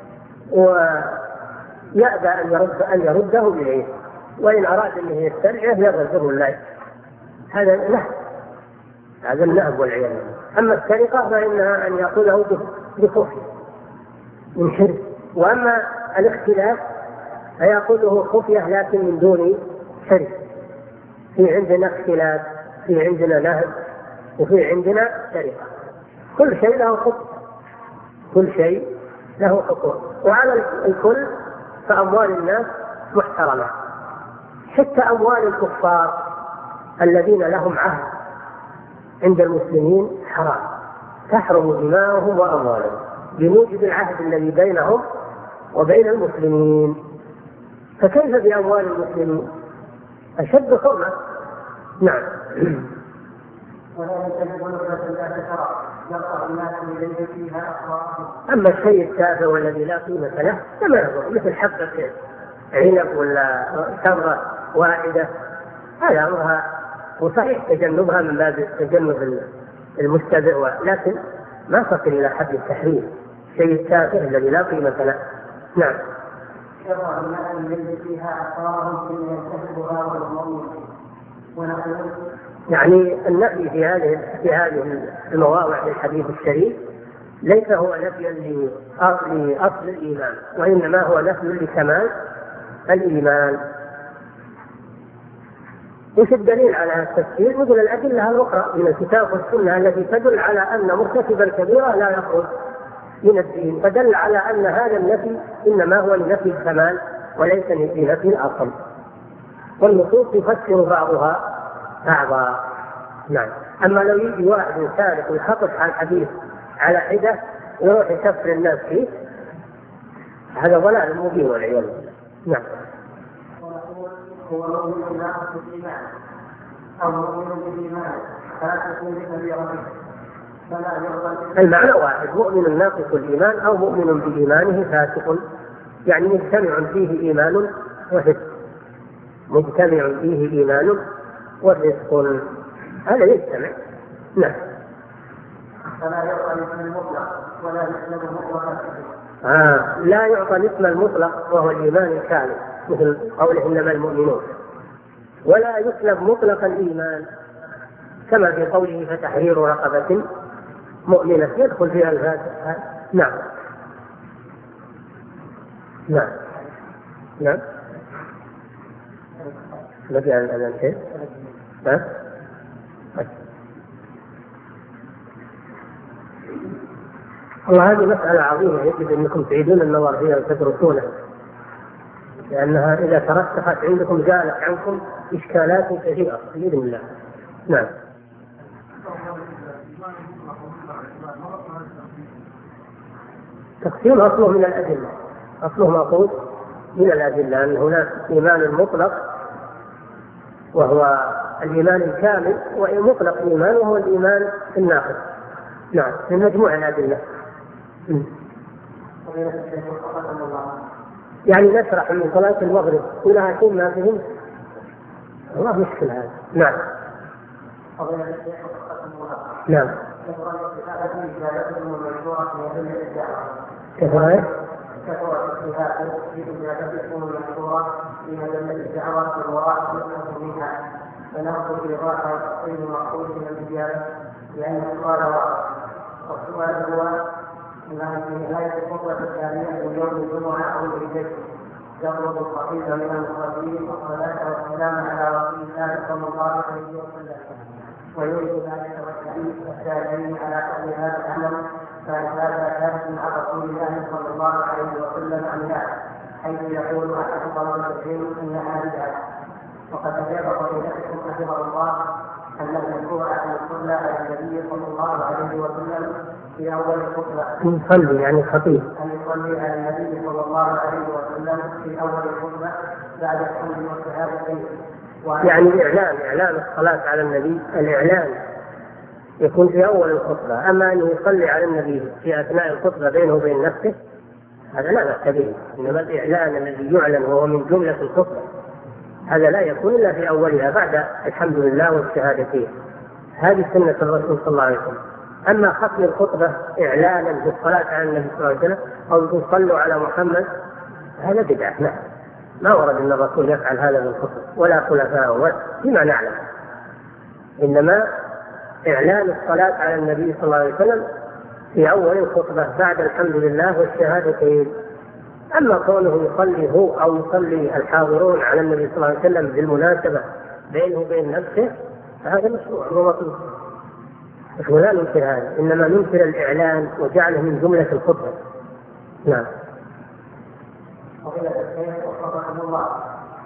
ويأبى أن يرد أن يرده إليه، وإن أراد أنه يسترجعه يغفر الله. هذا نهب، هذا النهب والعياذ بالله. أما السرقة فإنها أن يأخذه بخفية من شرك، وأما الاختلاف فيأخذه خفية لكن من دون شرك. في عندنا اختلاف، في عندنا نهب، وفي عندنا سرقة، كل شيء له حكم، كل شيء له حكم. وعلى الكل فأموال الناس محترمة حتى أموال الكفار الذين لهم عهد عند المسلمين حرام، تحرم دماؤهم وأموالهم بموجب العهد الذي بينهم وبين المسلمين. فكيف بأموال المسلمين؟ أشد حرمة. نعم. أما الشيء التافه والذي لا قيمة له فما يضر، مثل حبة عنب ولا تمرة واحدة، هذا أمرها وصحيح تجنبها من باب تجنب المستبع، لكن ما تصل إلى حد التحريم الشيء التافه الذي لا قيمة له. نعم. يعني النفي في هذه في هذه المواضع في الحديث الشريف ليس هو نفيا لأصل الإيمان، وإنما هو نفي لكمال الإيمان. وش الدليل على هذا التفسير؟ مثل الأدلة الأخرى من الكتاب والسنة التي تدل على أن مرتكب الكبيرة لا يخرج من الدين، فدل على أن هذا النفي إنما هو لنفي الكمال وليس لنفي الأصل، والنصوص تفسر بعضها بعضا. نعم. أما لو يجي واحد سارق ويخطط على الحديث على حدة ويروح يكفر الناس فيه، هذا ضلال مبين والعياذ بالله. نعم. هو مؤمن ناقص الإيمان أو مؤمن بالإيمان فاسق بكبيرته فلا يرضى. المعنى واحد، مؤمن ناقص الإيمان أو مؤمن بإيمانه فاسق، يعني مجتمع فيه إيمان وفسق، مجتمع فيه إيمان وفسق، هذا يجتمع. نعم. فلا يعطى الاسم المطلق ولا يسلب مطلقا. آه لا يعطى الاسم المطلق وهو الإيمان الكامل مثل قوله إنما المؤمنون، ولا يسلب مطلق الإيمان كما في قوله فتحرير رقبة مؤمنة يدخل فيها الفاسق. نعم. نعم. نعم. نبي عن الأذان شيء؟ ها؟ والله هذه مسألة عظيمة يجب أنكم تعيدون النظر فيها وتدرسونها، لأنها إذا ترسخت عندكم زالت عنكم إشكالات كثيرة بإذن الله. نعم. تقسيم أصله من الأدلة، أصله مأخوذ من الأدلة، أن هناك إيمان مطلق وهو الإيمان الكامل، ومطلق إيمان وهو الإيمان الناقص. نعم. من مجموع الأدلة. يعني نشرح من صلاة المغرب إلى كل ما فهمت والله مشكلة هذا. نعم. نعم. كثر ايه؟ كثرت اجتهاد في إجابتكم المشهورة في مجلة الدعوة والوراء يؤخذ منها، فنأخذ إيضاح غير مقصود من الإجابة لأنه قال والسؤال هو أنه في نهاية الخطبة الثانية من يوم الجمعة أو العيدين يطلب الخطيب من المصلين الصلاة والسلام على رسول الله صلى الله عليه وسلم، ويريد ذلك والتابعين على كل هذا الأمر، فهذا ثابت عن رسول الله صلى الله عليه وسلم عن ذلك، حيث يقول أحد طلبتين إنها بدعة. وقد أجاب فضيلتكم حفظه الله أن المشروع أن يصلى على النبي صلى الله عليه وسلم في أول الخطبة. يصلي يعني خطيب. أن يصلي على النبي صلى الله عليه وسلم في أول الخطبة بعد الحمد والشهادتين. يعني إعلان إعلان الصلاة على النبي، الإعلان يكون في أول الخطبة، أما أنه يصلي على النبي في أثناء الخطبة بينه وبين نفسه هذا لا بأس به، إنما الإعلان الذي يعلن وهو من جملة الخطبة هذا لا يكون إلا في أولها بعد الحمد لله والشهادتين، هذه سنة الرسول صلى الله عليه وسلم. أما ختم الخطبة إعلانا بالصلاة على النبي صلى الله عليه وسلم أو يصلوا على محمد هذا بدعة، لا ما ورد أن الرسول يفعل هذا بالخطبة ولا خلفاءه فيما نعلم، إنما إعلان الصلاة على النبي صلى الله عليه وسلم في أول الخطبة بعد الحمد لله والشهادتين. أما كونه يصلي هو أو يصلي الحاضرون على النبي صلى الله عليه وسلم بالمناسبة بينه وبين نفسه فهذا مشروع ومطلوب، ولا ننكر هذا، إنما ننكر الإعلان وجعله من جملة الخطبة. نعم. فضيلة الشيخ وفقكم الله،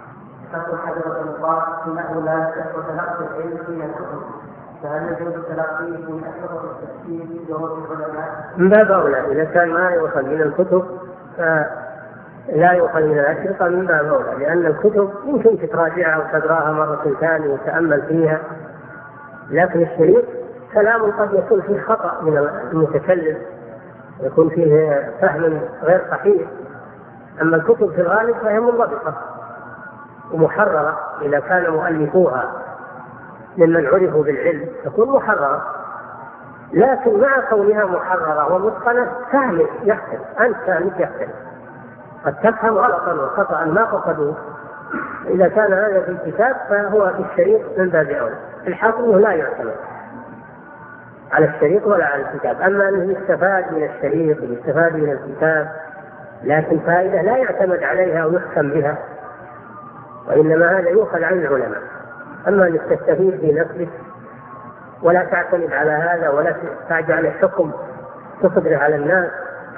فتح حجر المقام انه لا يصح تلقي العلم من الكتب، فهل يجوز تلقيه من اشرطه التفسير دروس العلماء؟ من باب اولى اذا كان ما يؤخذ من الكتب لا يؤخذ من الاشرطه من باب اولى، لان الكتب يمكن تراجعها وتقراها مره ثانيه وتامل فيها، لكن الشريط كلام قد يكون فيه خطا من المتكلم، يكون فيه فهم غير صحيح. اما الكتب في الغالب فهي منضبطه ومحررة، إذا كان مؤلفوها ممن عرفوا بالعلم تكون محررة، لكن مع كونها محررة ومتقنة فهم يختلف، أنت فهمك يختلف، قد تفهم غلطا وخطأ ما قصدوه. إذا كان هذا في الكتاب فهو في الشريط من باب أولى. الحاصل لا يعتمد على الشريط ولا على الكتاب، أما أنه يستفاد من الشريط ويستفاد من الكتاب، لكن فائدة لا يعتمد عليها ويحكم بها، وإنما هذا يؤخذ عن العلماء. أما أن تستفيد في نفسك ولا تعتمد على هذا ولا تجعل الحكم تصدره على الناس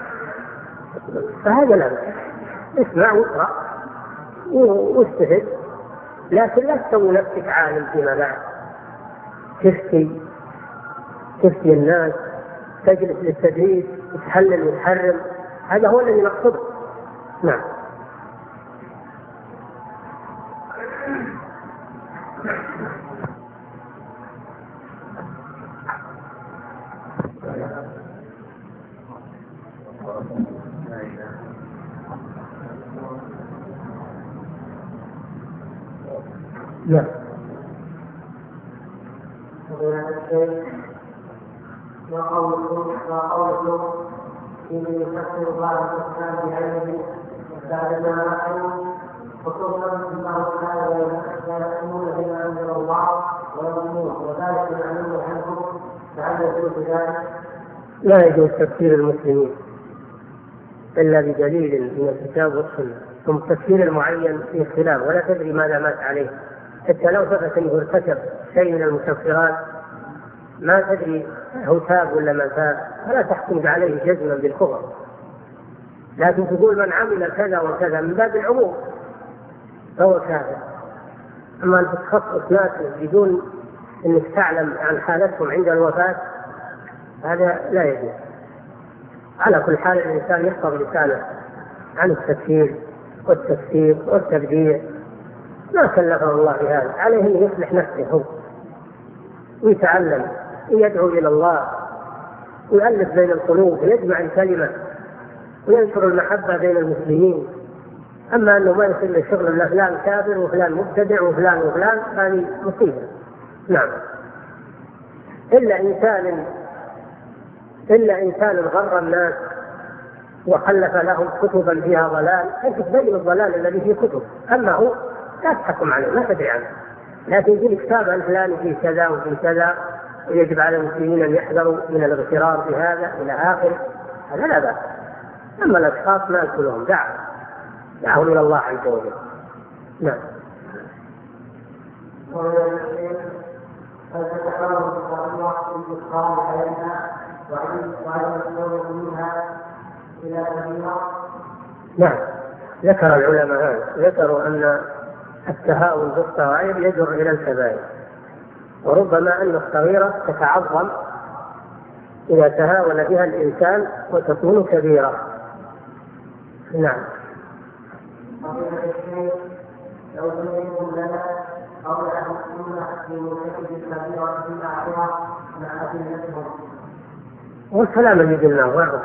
فهذا لا بأس. اسمع واقرأ واستفد، لكن لا تسوي نفسك عالم فيما بعد، تفتي تفتي الناس، تجلس للتدريس وتحلل وتحرم، هذا هو الذي نقصده. نعم. نعم. ما قولكم ما قولكم إني يفسر الله الإسلام بعلمه بعد ما رأوا خصوصا أنه كان يأمون بما أنزل الله ويؤمنون وذلك يعلمون عنكم، فهل يجوز ذلك؟ لا يجوز تفسير المسلمين إلا بدليل من الكتاب والسنة، ثم تفسير المعين في خلاف ولا تدري ماذا مات عليه، حتى لو ثبت أنه ارتكب شيء من المكفرات ما تدري هو تاب ولا ما تاب، فلا تحكم عليه جزما بالكفر، لكن تقول من عمل كذا وكذا من باب العموم فهو كافر. أما أن تتخصص ناس بدون أنك تعلم عن حالتهم عند الوفاة هذا لا يجوز. على كل حال الإنسان يحفظ لسانه عن التكفير والتفسير والتبديع، ما كلفه الله بهذا، عليه أن يصلح نفسه هو ويتعلم ويدعو إلى الله ويؤلف بين القلوب ويجمع الكلمة وينشر المحبة بين المسلمين. أما أنه ما يصير شغل فلان كافر وفلان مبتدع وفلان وفلان هذه مصيبة. نعم. إلا إنسان إلا إنسان غر الناس وخلف لهم كتبا فيها ضلال، أنت تبين الضلال الذي فيه كتب، أما هو لا تحكم عليه ما تدري عنه، لكن يجي كتاب الفلاني فيه كذا وفيه كذا ويجب على المسلمين أن يحذروا من الاغترار بهذا إلى آخره، هذا لا بأس. أما الأشخاص ما كلهم دعوا دعوا إلى الله عز وجل. نعم. نعم. ذكر العلماء هذا، ذكروا أن التهاون بالصغائر يجر إلى الكبائر، وربما أن الصغيرة تتعظم إذا تهاون بها الإنسان وتكون كبيرة. نعم. لو تبين لنا قول أهل السنة في مرتكب الكبيرة في الآخرة مع أدلتهم. والكلام الذي قلناه واضح،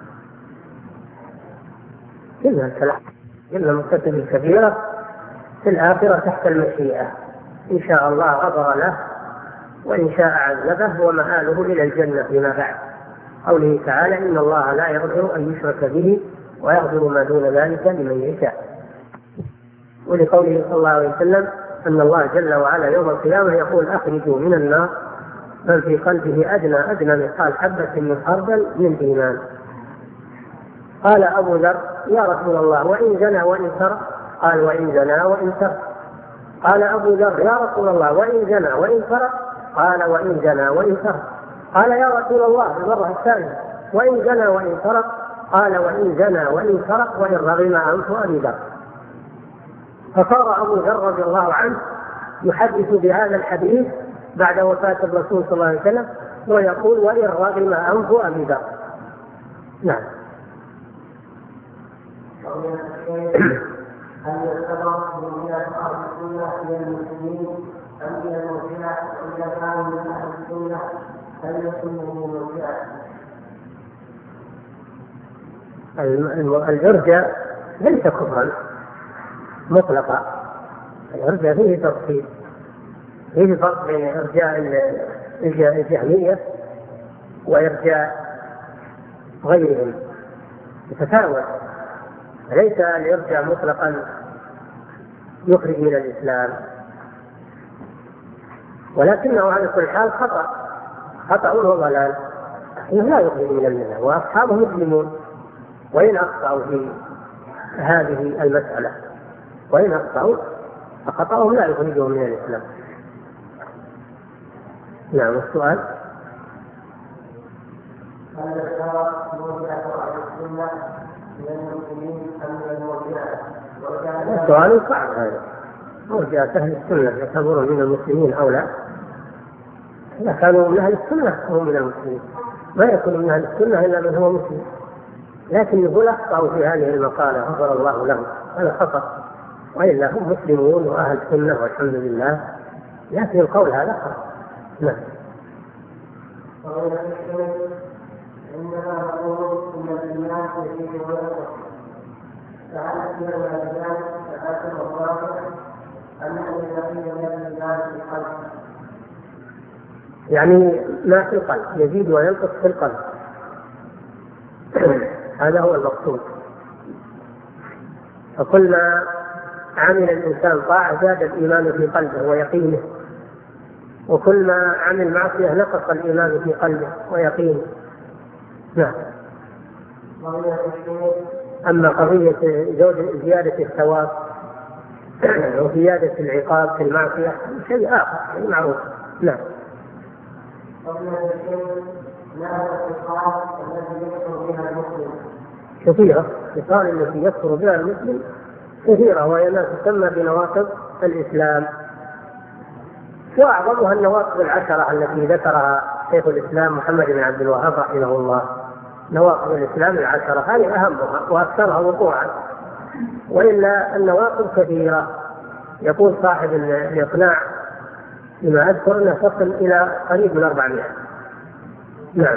قلنا الكلام قلنا مرتكب الكبيرة في الآخرة تحت المشيئة، إن شاء الله غفر له وإن شاء عذبه ومآله إلى الجنة فيما بعد. قوله تعالى إن الله لا يغفر أن يشرك به ويغفر ما دون ذلك لمن يشاء. ولقوله صلى الله عليه وسلم أن الله جل وعلا يوم القيامة يقول أخرجوا من النار من في قلبه أدنى أدنى مثقال حبة من خردل من إيمان. قال أبو ذر يا رسول الله وإن زنى وإن سرق؟ قال وإن زنى وإن سرق. قال أبو ذر يا رسول الله وإن زنى وإن سرق؟ قال وإن زنى وإن سرق. قال يا رسول الله المرة الثانية وإن زنى وإن سرق؟ قال وإن زنى وإن سرق وإن رغم أنف أبي ذر. فصار أبو ذر رضي الله عنه يحدث بهذا الحديث بعد وفاة الرسول صلى الله عليه وسلم ويقول وإن رغم أنف أبي ذر. نعم. هل يعتبر من أهل السنة من المسلمين أم من المرجئة؟ وإذا كانوا من أهل السنة هل يكونوا من المرجئة؟ الإرجاء ليس كفرا مطلقا، الإرجاء فيه تفصيل، فيه فرق بين إرجاء الجهمية وإرجاء غيرهم يتفاوت، ليس الإرجاء مطلقا يخرج من الإسلام، ولكنه على كل حال خطأ خطأ وضلال لا يخرج من الملة، وأصحابه مسلمون وإن أخطأوا في هذه المسألة، وإن أخطأوا فخطأهم لا يخرجهم من الإسلام. نعم. السؤال هل يعتبر مرجئة أهل السنة من المسلمين أم من المرجئة؟ السؤال صعب هذا، مرجئة أهل السنة يعتبرون من المسلمين أو لا؟ إذا كانوا من أهل السنة هم من المسلمين، ما يكون من أهل السنة إلا من هو مسلم، لكن يقول أخطأوا في هذه المقالة غفر الله لهم، هذا خطأ، وإلا هم مسلمون وأهل السنة والحمد لله، لكن القول هذا خطأ. نعم. عندما نقول ان الايمان يزيد وينقص فهل من الايمان تاثر الظاهر ام ان يزيد من الايمان في القلب؟ يعني ما في القلب يزيد وينقص في القلب هذا هو المقصود. فكل ما عمل الانسان طاعه زاد الايمان في قلبه ويقينه، وكل ما عمل معصيه نقص الايمان في قلبه ويقينه. نعم. أما قضية زيادة الثواب وزيادة العقاب في المعصية شيء آخر، شيء معروف. نعم. كثيرة، الخصال التي يكفر بها المسلم كثيرة، وهي ما تسمى بنواقض الإسلام، وأعظمها النواقض العشرة التي ذكرها شيخ الإسلام محمد بن عبد الوهاب رحمه الله. نواقض الإسلام العشرة هذه أهمها وأكثرها وقوعا، وإلا النواقض كثيرة. يقول صاحب الإقناع لما أذكر أنه تصل إلى قريب من أربعمائة. نعم.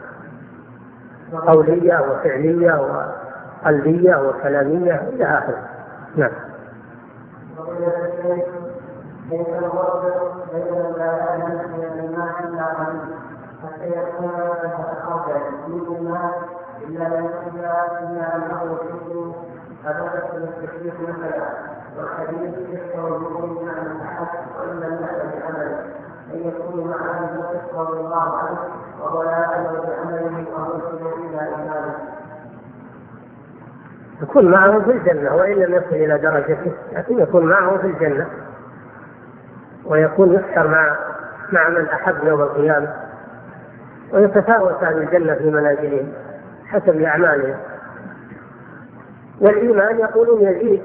قولية وفعلية وقلبية وكلامية إلى آخره. نعم. كيف نفرق بين الآيات من الإيمان إلا قليل حتى يكون يتخرج من الناس إلا من يكون إلا أنه يشرك أبدا التشريك مثلا، والحديث يشعر بكل معنى أحد وإن لم يأت بعمله أن يكون مع المسلم رضي الله عنه وهو لا يعمل بعمله وهو يصل إلى إيمانه. يكون معه في الجنة وإن لم يصل إلى درجته، لكن يكون معه في الجنة ويكون يحشر مع مع من أحب يوم القيامة، ويتفاوت أهل الجنة في منازلهم حسب أعمالهم. والإيمان يقولون يزيد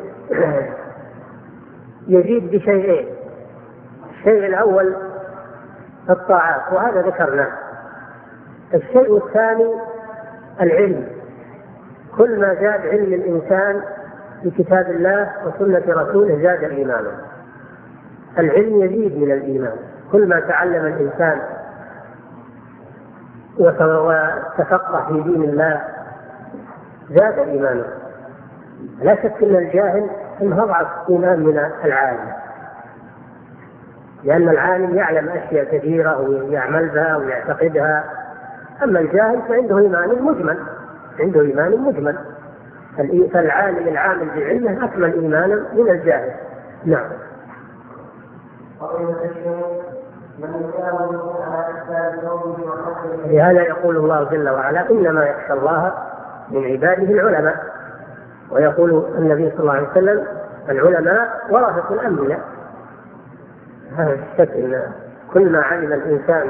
يزيد بشيئين. الشيء الأول الطاعات وهذا ذكرناه. الشيء الثاني العلم، كل ما زاد علم الإنسان بكتاب الله وسنة رسوله زاد إيمانه. العلم يزيد من الإيمان، كل ما تعلم الإنسان وتفقه في دين الله زاد إيمانه. لا شك أن الجاهل إنه أضعف إيمان من العالم، لأن العالم يعلم أشياء كثيرة ويعمل بها ويعتقدها، أما الجاهل فعنده إيمان مجمل، عنده إيمان مجمل. فالعالم العامل بعلمه أكمل إيمانا من الجاهل. نعم. لهذا يقول الله جل وعلا إنما يخشى الله من عباده العلماء، ويقول النبي صلى الله عليه وسلم العلماء ورثة الأنبياء. هذا الشكل كل ما علم الإنسان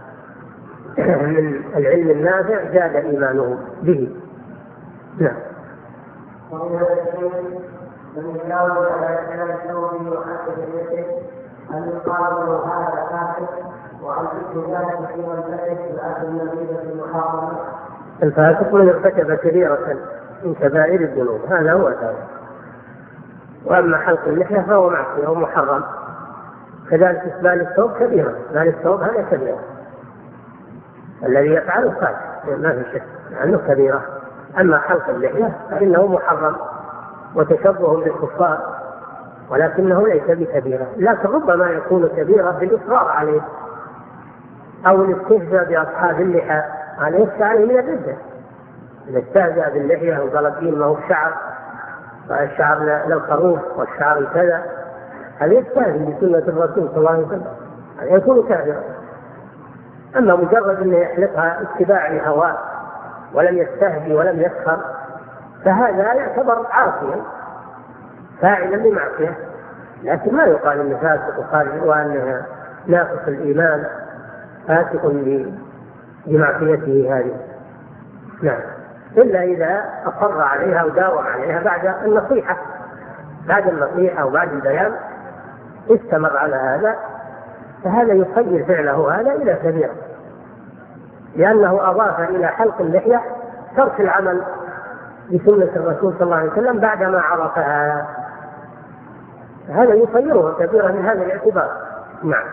من العلم النافع زاد إيمانه به. نعم. من يجاوز على الثوب وحتى بيده أن يقال له هذا كافر وأن تكون ذلك في منزله الأكل النبيذ في المحاضرة. الفاسق من ارتكب كبيرة من كبائر الذنوب هذا هو ذلك. وأما حلق اللحية فهو معصية ومحرم. كذلك إسبال الثوب كبيرة، إسبال الثوب هذا كبيرة. الذي يفعله فاسق ما في شك لأنه كبيرة. أما حلق اللحية فإنه محرم وتشبه بالكفار ولكنه ليس بكبيرة، لكن ربما يكون كبيرة بالإصرار عليه أو الاستهزاء بأصحاب اللحى عليه يستعين من الردة. إذا استهزأ باللحية وقال دين ما هو بشعر فالشعر للخروف والشعر كذا هذا يستهزئ بسنة الرسول صلى الله عليه وسلم يكون كافرا. أما مجرد أن يحلقها اتباع الهوى ولم يستهزئ ولم يسخر فهذا يعتبر عاصيا فاعلا لمعصية، لكن ما يقال انه فاسق وخارج وانه ناقص الايمان فاسق بمعصيته هذه. نعم، الا اذا اصر عليها وداوم عليها بعد النصيحه بعد النصيحه وبعد البيان استمر على هذا فهذا يخير فعله هذا الى كبيره، لانه اضاف الى حلق اللحيه ترك العمل بسنة الرسول صلى الله عليه وسلم بعدما عرفها، هذا يصيره كبيرا من هذا الاعتبار. نعم.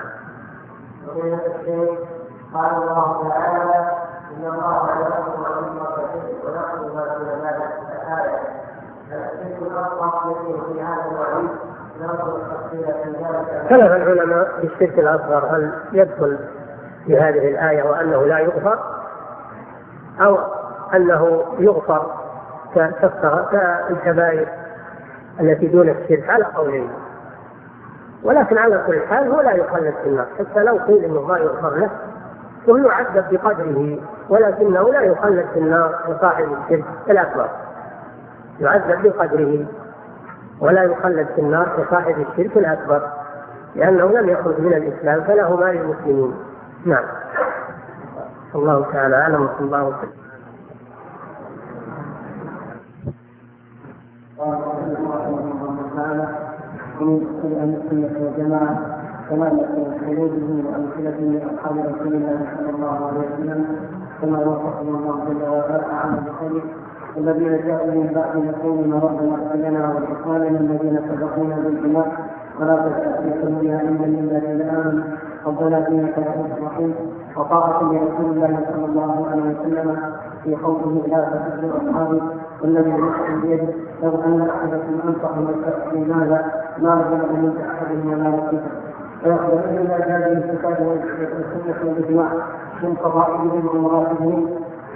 قال الله تعالى إن الله لا يغفر أن يشرك ويغفر ما دون ذلك الآية. الشرك الأصغر يكون في هذا الوعيد ننظر التفصيل في ذلك. اختلف العلماء في الشرك الأصغر هل يدخل في هذه الآية وأنه لا يغفر أو أنه يغفر كالكبائر التي دون الشرك على قولين، ولكن على كل حال هو لا يخلد في النار حتى لو قيل انه ما يغفر له وهو يعذب بقدره، ولكنه لا يخلد في النار كصاحب الشرك الأكبر، يعذب بقدره ولا يخلد في النار كصاحب الشرك الأكبر لأنه لم يخرج من الإسلام فله ما للمسلمين. نعم. الله تعالى أعلم وصلى الله وسلم. قال الله تعالى ومن أهل السنة والجماعة كما في قلوبهم وأمثلتهم لأصحاب رسول الله صلى الله عليه وسلم كما وصفهم الله جل وعلا عن بخير الذين جاءوا من بعد يقولون ربنا اغفر لنا ولإخواننا الذين سبقونا بالإيمان ولا تجعل في قلوبنا إلا للذين آمنوا ربنا إنك رؤوف رحيم. وطاعة لرسول الله صلى الله عليه وسلم في قوله لا تسبوا أصحابي والذي نفسي بيده لو أن أحدكم أنفق من ماذا ما رجع من أحدهم ولا نصيبه فيخبرون إلى هذه الكتاب والسنة والإجماع من قضائهم ومراتبهم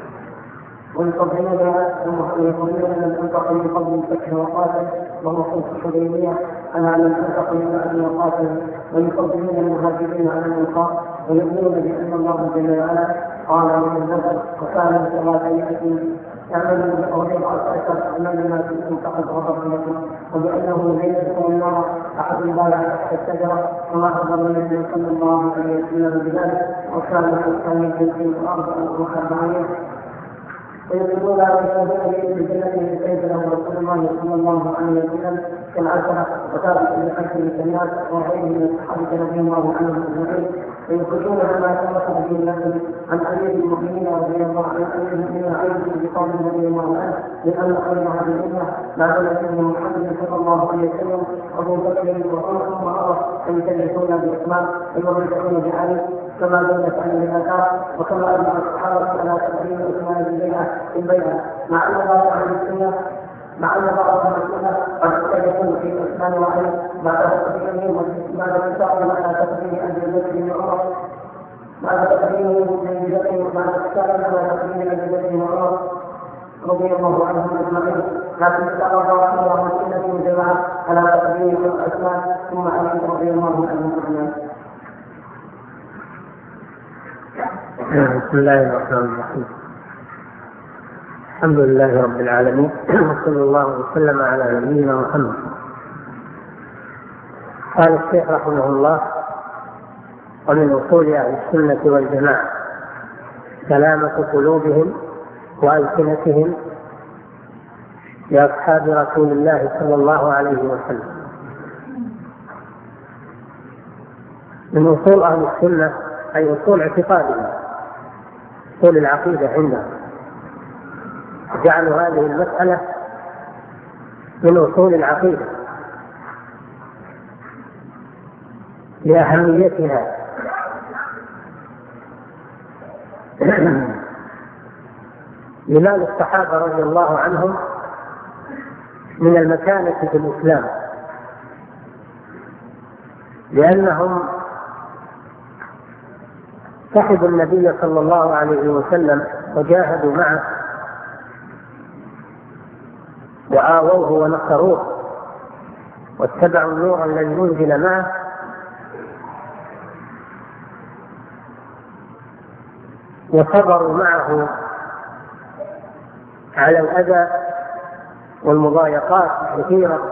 ويقدمون ويقولون أن أنفق من قبل الفتح وقاتل وهو خلف الحديبية أنا لم أنفق من أهل وقاتل ويقدمون المهاجرين على النقاء ويؤمنون بأن الله جل وعلا قال من النذر وكان بصلاة يأتي تعملوا بقولهم أكثر أعمال ما كنتم فقد غفر لكم وبأنه ليس لكم النار أحد بايع تحت الشجرة وما أخبر النبي صلى الله عليه وسلم بذلك وكان الإنسان يجري الأرض وأربعين ويقولون ويشهدون بجنة كيف له رسول الله صلى الله عليه وسلم كالعشرة وثابت بن قيس بن سلمان وغيره من الصحابة رضي الله عنهم أجمعين ويخرجون عما ثبت به النبي عن أمير المؤمنين رضي الله عنه أمير المؤمنين عليه بقول رضي الله عنه لأن خير هذه الأمة بعد نبينا محمد صلى الله عليه وسلم أبو بكر وعمر ثم عمر يمتلكون بإسلام ويمتلكون بعلي كما دلت عن الآثار وكما أجمع الصحابة على تقديم عثمان بن بيعة من بيعة مع أن بعض أهل السنة مع أن بعض أهل السنة قد يكون في عثمان وعلي بعد تقديمهم بعد الكتاب مع تقديم أبي بكر بن عمر بعد تقديمهم من بكر بعد الكتاب مع تقديم أبي بكر وعمر رضي الله عنهم أجمعين، لكن استقر الله السنة والجماعة على تقديم عثمان ثم علي رضي الله عنهم أجمعين. بسم الله الرحمن الرحيم. الحمد لله رب العالمين وصلى الله وسلم على نبينا محمد. قال الشيخ رحمه الله ومن أصول أهل السنة والجماعة سلامة قلوبهم وألسنتهم لأصحاب رسول الله صلى الله عليه وسلم. من أصول أهل السنة أي أصول اعتقادهم، أصول العقيدة عندهم، جعلوا هذه المسألة من أصول العقيدة لأهميتها. لمال الصحابة رضي الله عنهم من المكانة في الإسلام، لأنهم صحبوا النبي صلى الله عليه وسلم وجاهدوا معه وآووه ونصروه واتبعوا النور الذي أنزل معه، وصبروا معه على الأذى والمضايقات الكثيرة،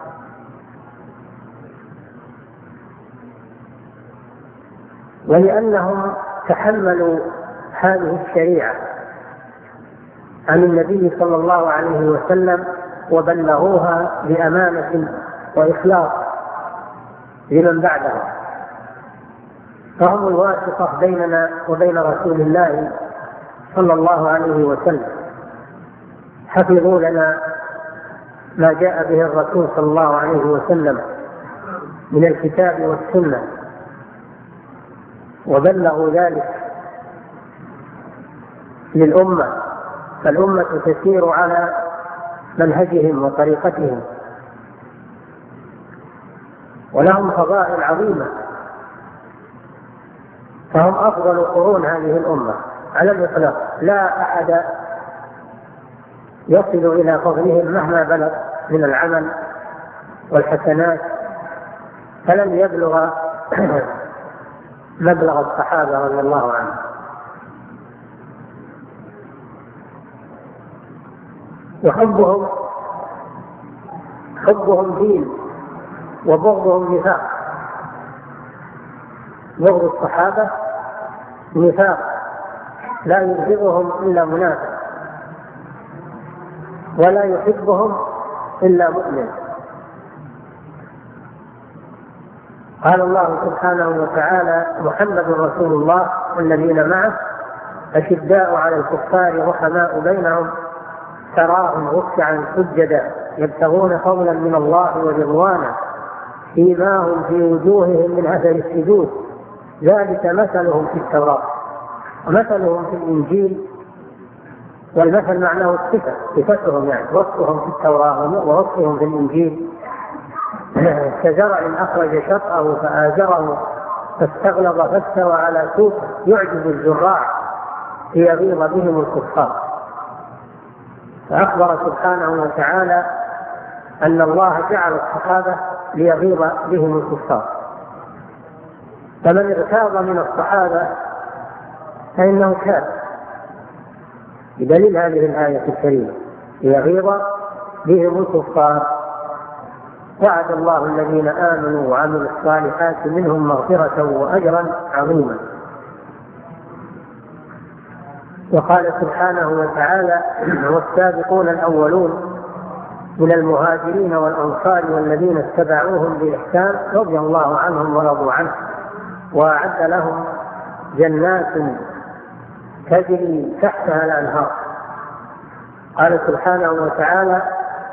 ولأنهم تحملوا هذه الشريعة عن النبي صلى الله عليه وسلم وبلغوها بأمانة وإخلاص لمن بعدهم، فهم الواسطة بيننا وبين رسول الله صلى الله عليه وسلم، حفظوا لنا ما جاء به الرسول صلى الله عليه وسلم من الكتاب والسنة وبلغوا ذلك للأمة، فالأمة تسير على منهجهم وطريقتهم، ولهم فضائل عظيمة، فهم أفضل قرون هذه الأمة على الإطلاق، لا أحد يصل إلى فضلهم مهما بلغ من العمل والحسنات، فلم يبلغ مبلغ الصحابة رضي الله عنهم. وحبهم حبهم دين وبغضهم نفاق. بغض الصحابة نفاق لا يبغضهم إلا منافق، ولا يحبهم إلا مؤمن. قال الله سبحانه وتعالى: محمد رسول الله والذين معه أشداء على الكفار رحماء بينهم تراهم ركعا سجدا يبتغون فضلا من الله ورضوانا سيماهم في وجوههم من أثر السجود ذلك مثلهم في التوراة ومثلهم في الإنجيل. والمثل معناه الصفة، صفتهم يعني وصفهم في التوراة ووصفهم في الإنجيل. كزرع أخرج شطأه فآزره فاستغلظ فاستوى على سوقه يعجب الزراع ليغيظ بهم الكفار. فأخبر سبحانه وتعالى أن الله جعل الصحابة ليغيظ بهم الكفار، فمن اغتاظ من الصحابة فإنه كافر، بدليل هذه الآية الكريمة: ليغيظ بهم الكفار. وعد الله الذين آمنوا وعملوا الصالحات منهم مغفرة وأجرا عظيما. وقال سبحانه وتعالى: والسابقون الأولون من المهاجرين والأنصار والذين اتبعوهم بإحسان رضي الله عنهم ورضوا عنه وأعد لهم جنات تجري تحتها الأنهار. قال سبحانه وتعالى: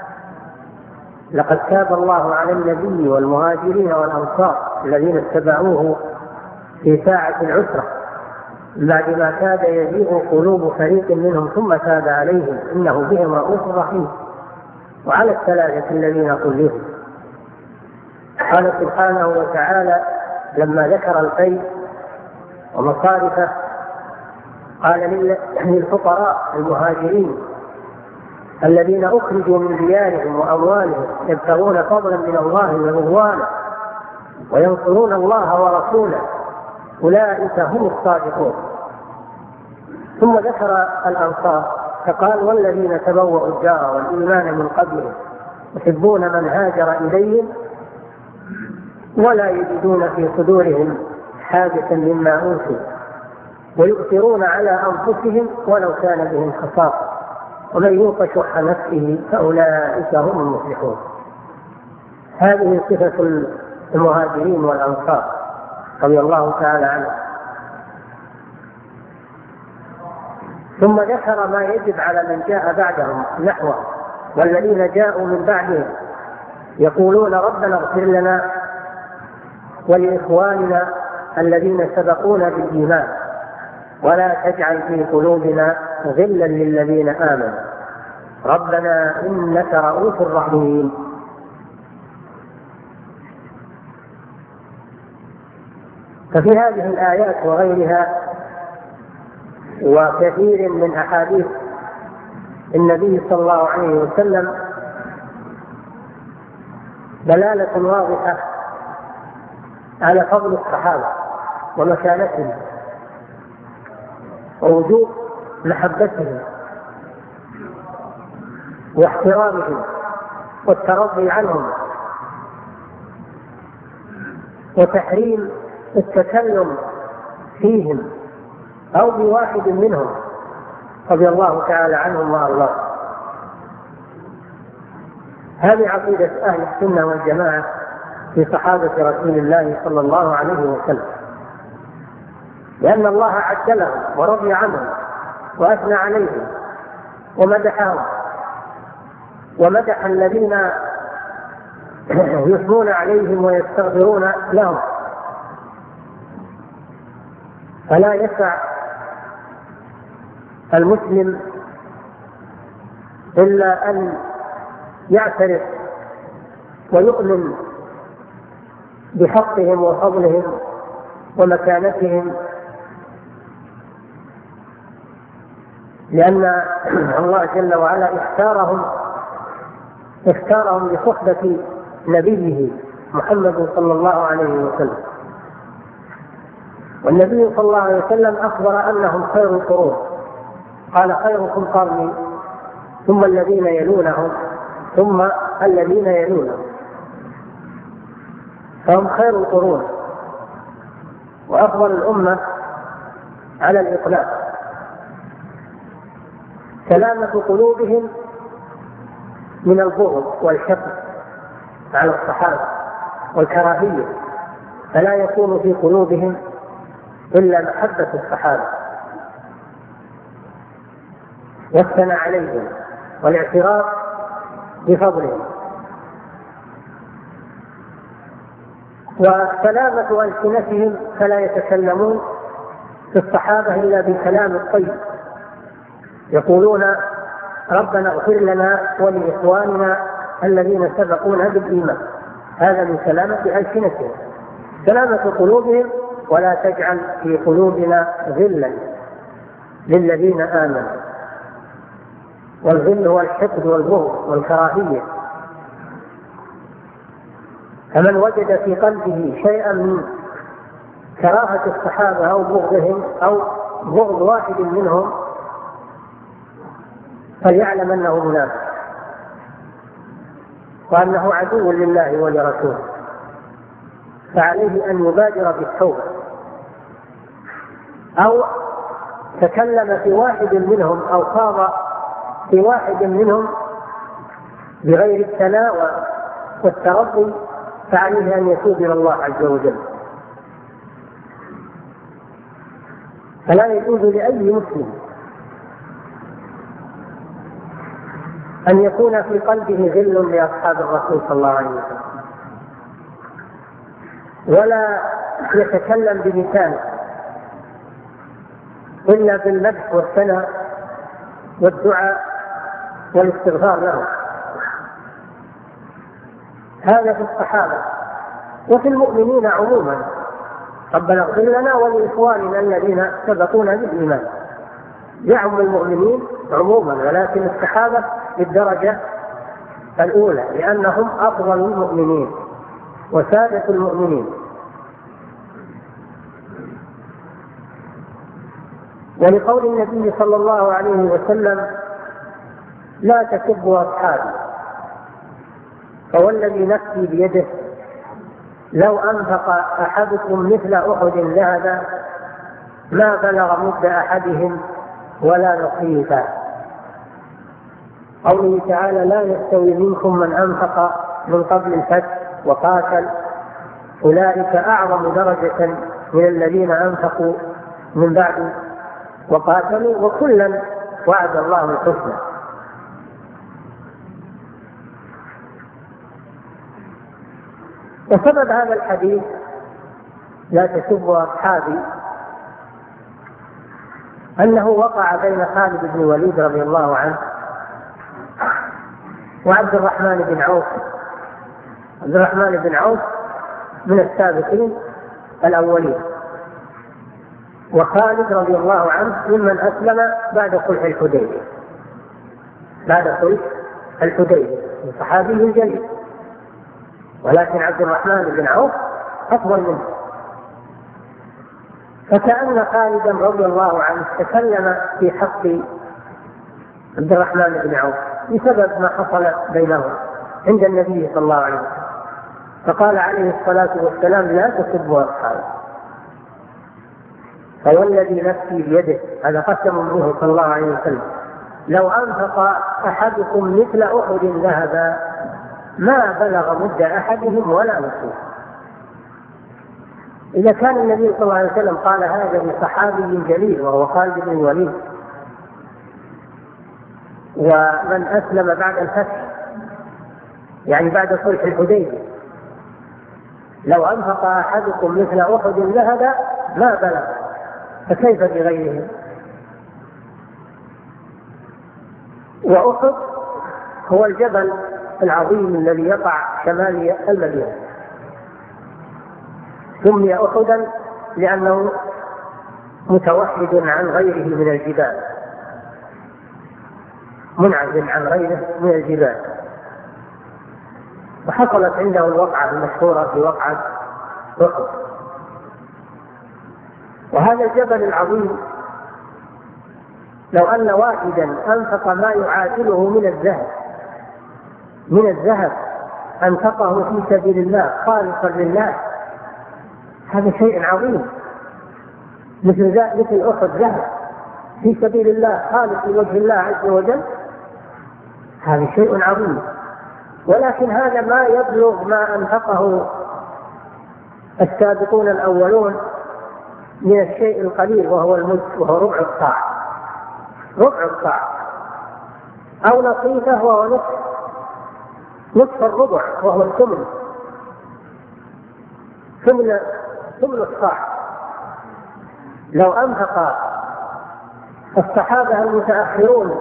لقد تاب الله على النبي والمهاجرين والأنصار الذين اتبعوه في ساعة العسرة بعد ما كاد يزيغ قلوب فريق منهم ثم تاب عليهم إنه بهم رؤوف رحيم. وعلى الثلاثة الذين خلفوا. قال سبحانه وتعالى لما ذكر الخير ومصارفه قال: للفقراء المهاجرين الذين أخرجوا من ديارهم وأموالهم يبتغون فضلا من الله ورضوانه وينصرون الله ورسوله أولئك هم الصادقون. ثم ذكر الأنصار فقال: والذين تبوأوا الدار والإيمان من قبلهم يحبون من هاجر إليهم ولا يجدون في صدورهم حاجة مما أوتوا ويؤثرون على أنفسهم ولو كان بهم خصاصة ومن يوق شح نفسه فأولئك هم المفلحون. هذه صفة المهاجرين والأنصار رضي الله تعالى عنهم. ثم ذكر ما يجب على من جاء بعدهم نحوه: والذين جاءوا من بعدهم يقولون ربنا اغفر لنا ولإخواننا الذين سبقونا بالإيمان ولا تجعل في قلوبنا غلا للذين آمنوا ربنا إنك رؤوف رحيم. ففي هذه الآيات وغيرها وكثير من أحاديث النبي صلى الله عليه وسلم دلالة واضحة على فضل الصحابة ومكانتهم ووجوب محبتهم واحترامهم والترضي عنهم وتحريم التكلم فيهم أو بواحد منهم رضي الله تعالى عنهم وأرضاهم. هذه عقيدة أهل السنة والجماعة في صحابة رسول الله صلى الله عليه وسلم، لأن الله عدلهم ورضي عنهم وأثنى عليهم ومدحهم ومدح الذين يثنون عليهم ويستغفرون لهم. فلا يسع المسلم إلا أن يعترف ويؤمن بحقهم وفضلهم ومكانتهم، لأن الله جل وعلا اختارهم اختارهم لصحبة نبيه محمد صلى الله عليه وسلم. والنبي صلى الله عليه وسلم أخبر أنهم خير القرون، قال خيركم قرني ثم الذين يلونهم ثم الذين يلونهم، فهم خير القرون وأفضل الأمة على الإطلاق. سلامة قلوبهم من البغض والحقد على الصحابة والكراهية، فلا يكون في قلوبهم إلا محبة الصحابة والثناء عليهم والاعتراف بفضلهم. وسلامة ألسنتهم فلا يتكلمون في الصحابة إلا بالكلام الطيب، يقولون ربنا اغفر لنا ولإخواننا الذين سبقونا بالإيمان. هذا من سلامة ألسنتهم. سلامة قلوبهم: ولا تجعل في قلوبنا غلا للذين آمنوا. والغل هو الحقد والبغض والكراهية. فمن وجد في قلبه شيئا من كراهة الصحابة أو بغضهم أو بغض واحد منهم فليعلم أنه منافق وأنه عدو لله ولرسوله، فعليه أن يبادر بالتوبة، أو تكلم في واحد منهم أو خاض في واحد منهم بغير الثناء والترضي فعليه أن يتوب إلى الله عز وجل. فلا يجوز لأي مسلم أن يكون في قلبه غل لأصحاب الرسول صلى الله عليه وسلم، ولا يتكلم بلسانه إلا بالمدح والثناء والدعاء والاستغفار لهم. هذا في الصحابة وفي المؤمنين عموما: ربنا اغفر لنا ولإخواننا الذين سبقونا بالإيمان. يعم المؤمنين عموما، ولكن الصحابة بالدرجة الأولى لأنهم أفضل المؤمنين وسادة المؤمنين. ولقول النبي صلى الله عليه وسلم: لا تسبوا أصحابي، فوالذي نفسي بيده لو أنفق أحدكم مثل أحد ذهبا ما بلغ مد أحدهم ولا نصيفا. قوله تعالى لا يستوي منكم من أنفق من قبل الفتح وقاتل أولئك أعظم درجة من الذين أنفقوا من بعد وقاتلوا وكلا وعد الله الحسنى. وسبب هذا الحديث لا تسبوا أصحابي أنه وقع بين خالد بن الوليد رضي الله عنه وعبد الرحمن بن عوف. عبد الرحمن بن عوف من السابقين الأولين، وخالد رضي الله عنه ممن أسلم بعد صلح الحديبية بعد صلح الحديبية من صحابي جليل، ولكن عبد الرحمن بن عوف أفضل منه. فكأن خالدا رضي الله عنه تكلم في حق عبد الرحمن بن عوف بسبب ما حصل بينهم عند النبي صلى الله عليه وسلم، فقال عليه الصلاة والسلام لا تسبوا أصحابي، فوالذي نفسي بيده، هذا قسم به صلى الله عليه وسلم، لو أنفق أحدكم مثل أحد ذهبا ما بلغ مد أحدهم ولا نصيف. إذا كان النبي صلى الله عليه وسلم قال هذا لصحابي جليل وهو خالد بن الوليد ومن أسلم بعد الفتح يعني بعد صلح الحديبية، لو أنفق أحدكم مثل أحد ذهبا ما بلغ، فكيف بغيرهم؟ وأحد هو الجبل العظيم الذي يقع شمال المدينة، سمي أحدا لأنه متوحد عن غيره من الجبال، منعزل عن غيره من الجبال. وحصلت عنده الوقعة المشهورة في وقعة أحد. وهذا الجبل العظيم لو أن واحدا أنفق ما يعادله من الذهب من الذهب أنفقه في سبيل الله خالصا لله، هذا شيء عظيم. مثل مثل أحد ذهب في سبيل الله خالص لوجه الله عز وجل، هذا شيء عظيم. ولكن هذا ما يبلغ ما أنفقه السابقون الأولون من الشيء القليل وهو المد، وهو ربع الصاع ربع الصاع أو نصيفه وهو نصف نصف الربع وهو الثمن ثمن ثمن الصاع. لو أنفق الصحابة المتأخرون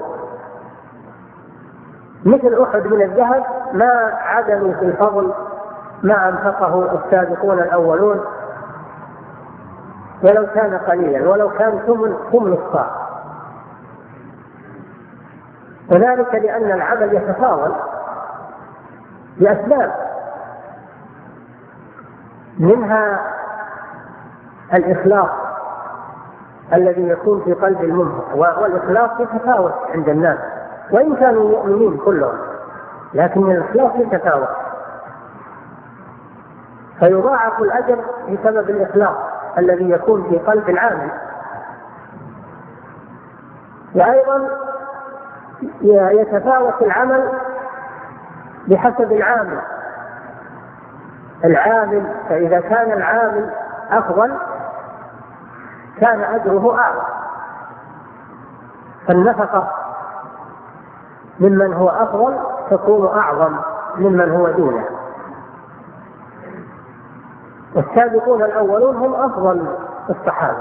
مثل أحد من الذهب ما عدلوا في الفضل ما أنفقه السابقون الأولون ولو كان قليلا، ولو كان ثمن ثمن الصاع. وذلك لأن العمل يتفاضل لأسباب، منها الإخلاص الذي يكون في قلب المنفق، والإخلاص يتفاوت عند الناس وإن كانوا مؤمنين كلهم، لكن الإخلاص يتفاوت، فيضاعف الأجر بسبب الإخلاص الذي يكون في قلب العامل. وأيضا يتفاوت العمل بحسب العامل العامل فإذا كان العامل أفضل كان أجره أعظم، فالنفقة ممن هو أفضل تكون أعظم ممن هو دونه. والسابقون الأولون هم أفضل الصحابة.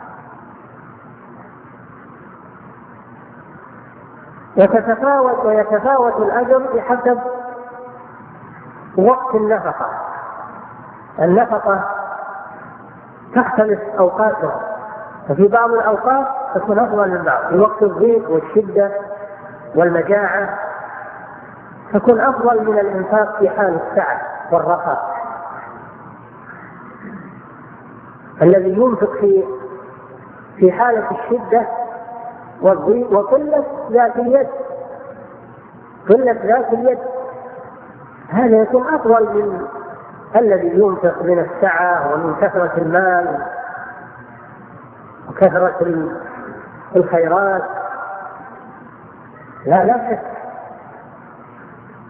وتتفاوت ويتفاوت الأجر بحسب وقت النفقة. النفقة تختلف أوقاتها، ففي بعض الأوقات تكون أفضل من بعض، في وقت الضيق والشدة والمجاعة تكون أفضل من الإنفاق في حال السعة والرخاء. الذي ينفق في في حالة الشدة والضيق وقلة ذات اليد قلة ذات اليد هذا يكون أفضل من الذي ينفق من السعة ومن كثرة المال وكثرة الخيرات. لا لا شك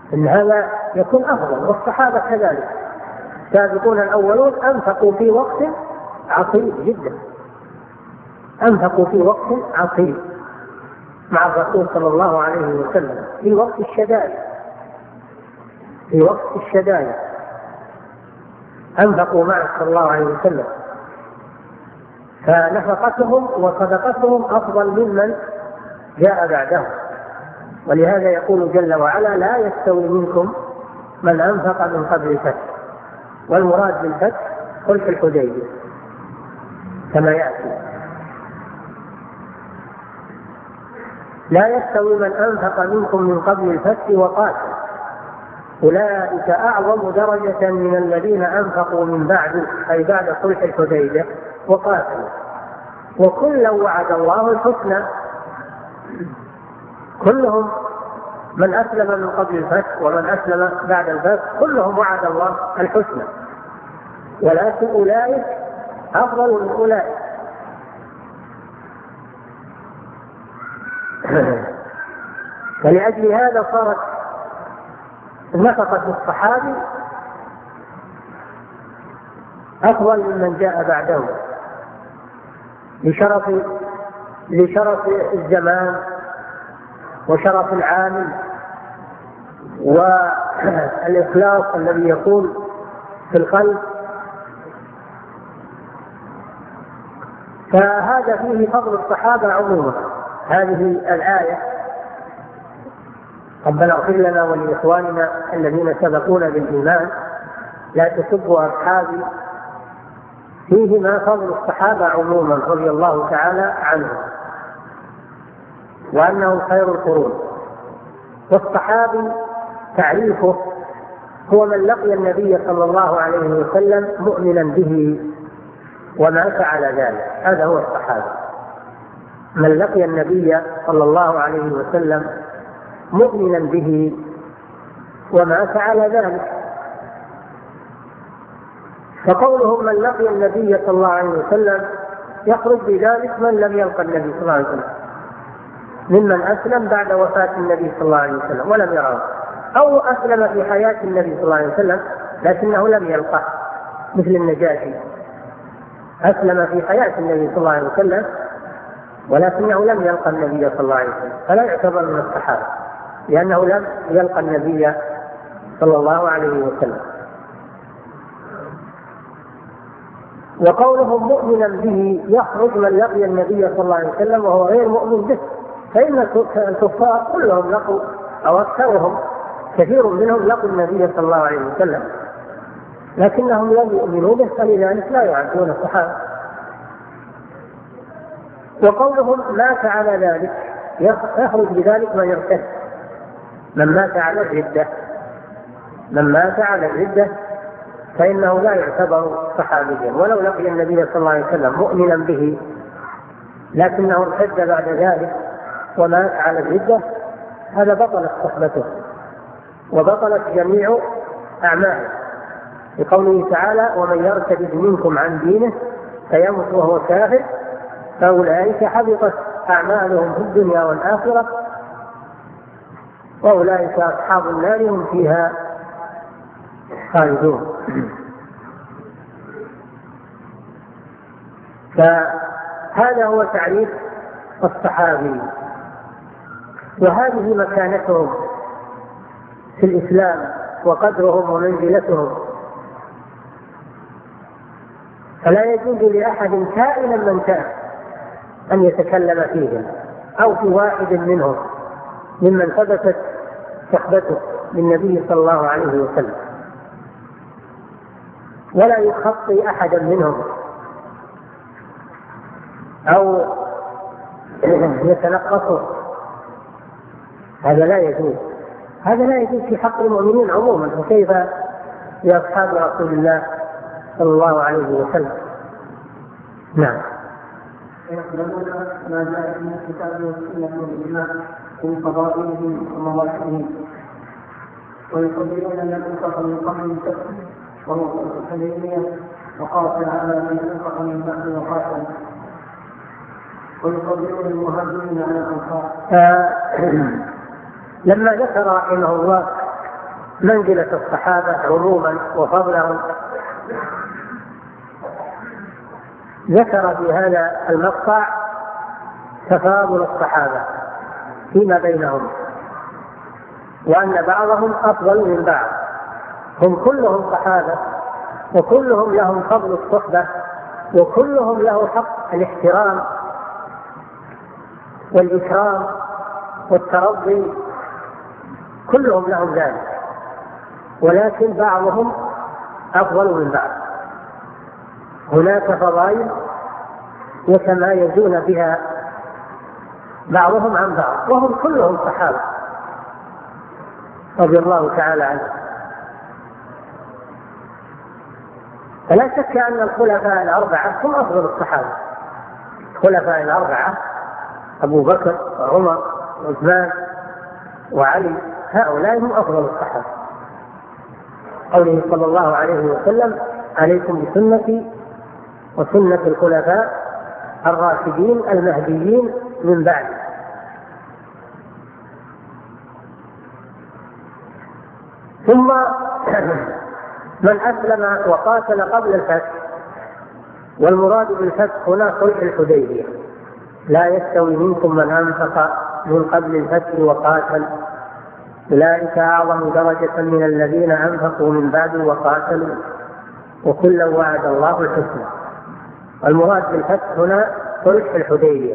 إن هذا يكون أفضل. والصحابة كذلك السابقون الأولون أنفقوا في وقت عصيب جدا، أنفقوا في وقت عصيب مع الرسول صلى الله عليه وسلم في وقت الشدائد، في وقت الشدائد أنفقوا معه صلى الله عليه وسلم، فنفقتهم وصدقتهم أفضل ممن جاء بعدهم. ولهذا يقول جل وعلا: لا يستوي منكم من أنفق من قبل الفتح. والمراد بالفتح صلح الحديبية كما يأتي: لا يستوي من أنفق منكم من قبل الفتح وقاتل أولئك أعظم درجة من الذين أنفقوا من بعد، أي بعد صلح الحديبية، وقاتلوا وكلا وعد الله الحسنى. كلهم من أسلم من قبل الفتح ومن أسلم بعد الفتح كلهم وعد الله الحسنى، ولكن أولئك أفضل من أولئك. فلأجل هذا صارت نفقة الصحابي أفضل ممن جاء بعده لشرف لشرف الزمان وشرف العامل والإخلاص الذي يكون في القلب. فهذا فيه فضل الصحابة عموما. هذه الآية: ربنا اغفر لنا ولإخواننا الذين سبقونا بالإيمان لا تسبوا أصحابي، فيهما فضل الصحابة عموما رضي الله تعالى عنهم، وأنهم خير القرون. والصحابي تعريفه هو من لقي النبي صلى الله عليه وسلم مؤمنا به ومات على ذلك، هذا هو الصحابي. من لقي النبي صلى الله عليه وسلم مؤمنا به ومات على ذلك. فقولهم من لقي النبي صلى الله عليه وسلم يخرج بذلك من لم يلقى النبي صلى الله عليه وسلم، ممن أسلم بعد وفاة النبي صلى الله عليه وسلم ولم يراه، أو أسلم في حياة النبي صلى الله عليه وسلم لكنه لم يلقه، مثل النجاشي أسلم في حياة النبي صلى الله عليه وسلم ولكنه لم يلقى النبي صلى الله عليه وسلم، فلا يعتبر من الصحابة لأنه لم يلقى النبي صلى الله عليه وسلم. وقولهم مؤمنا به يخرج من لقي النبي صلى الله عليه وسلم وهو غير مؤمن به، فإن الكفار كلهم لقوا أو أكثرهم كثير منهم لقوا النبي صلى الله عليه وسلم لكنهم لم يؤمنوا به، فلذلك لا يعدون الصحابة. وقولهم مات على ذلك يخرج بذلك من يرتد، من مات على الردة، من مات على الردة فإنه لا يعتبر صحابيا ولو لقي النبي صلى الله عليه وسلم مؤمنا به لكنه ارتد بعد ذلك ومات على الردة، هذا بطلت صحبته وبطلت جميع أعماله، لقوله تعالى: ومن يرتد منكم عن دينه فيمت وهو كافر فأولئك حبطت أعمالهم في الدنيا والآخرة وأولئك أصحاب النار هم فيها خالدون. فهذا هو تعريف الصحابي، وهذه مكانتهم في الإسلام وقدرهم ومنزلتهم، فلا يجوز لأحد كائنا من كان أن يتكلم فيهم أو في واحد منهم ممن ثبتت صحبته للنبي صلى الله عليه وسلم، ولا يخطي أحدا منهم أو يتنقصه، هذا لا يجوز، هذا لا يجوز في حق المؤمنين عموما، فكيف لأصحاب رسول الله صلى الله عليه وسلم. نعم. يقبلون ما جاء في الكتاب والسنة والإجماع من فضائلهم ومواقفهم، ويقبلون أن الأنفق من قبل الكفر وهو الحديبية وقاتل على من أنفق من بعد وقاتل، ويقبلون المهاجرين على الأنصار. لما ذكر رحمه الله منزلة الصحابة عموما وفضلهم. ذكر في هذا المقطع تفاضل الصحابة فيما بينهم، وأن بعضهم أفضل من بعض، هم كلهم صحابة وكلهم لهم فضل الصحبة وكلهم له حق الاحترام والإكرام والترضي، كلهم لهم ذلك، ولكن بعضهم أفضل من بعض. هناك فضائل يتمايزون بها بعضهم عن بعض، وهم كلهم صحابة رضي الله تعالى عنهم. فلا شك أن الخلفاء الأربعة هم أفضل الصحابة. الخلفاء الأربعة أبو بكر وعمر وعثمان وعلي، هؤلاء هم أفضل الصحابة. قوله صلى الله عليه وسلم: عليكم بسنتي وسنة الخلفاء الراشدين المهديين من بعد. ثم من أسلم وقاتل قبل الفتح، والمراد بالفتح هنا صلح الحديبية. لا يستوي منكم من أنفق من قبل الفتح وقاتل، أولئك أعظم درجة من الذين أنفقوا من بعد وقاتلوا، وكلا وعد الله الحسنى. المراد بالفتح هنا صلح الحديبية،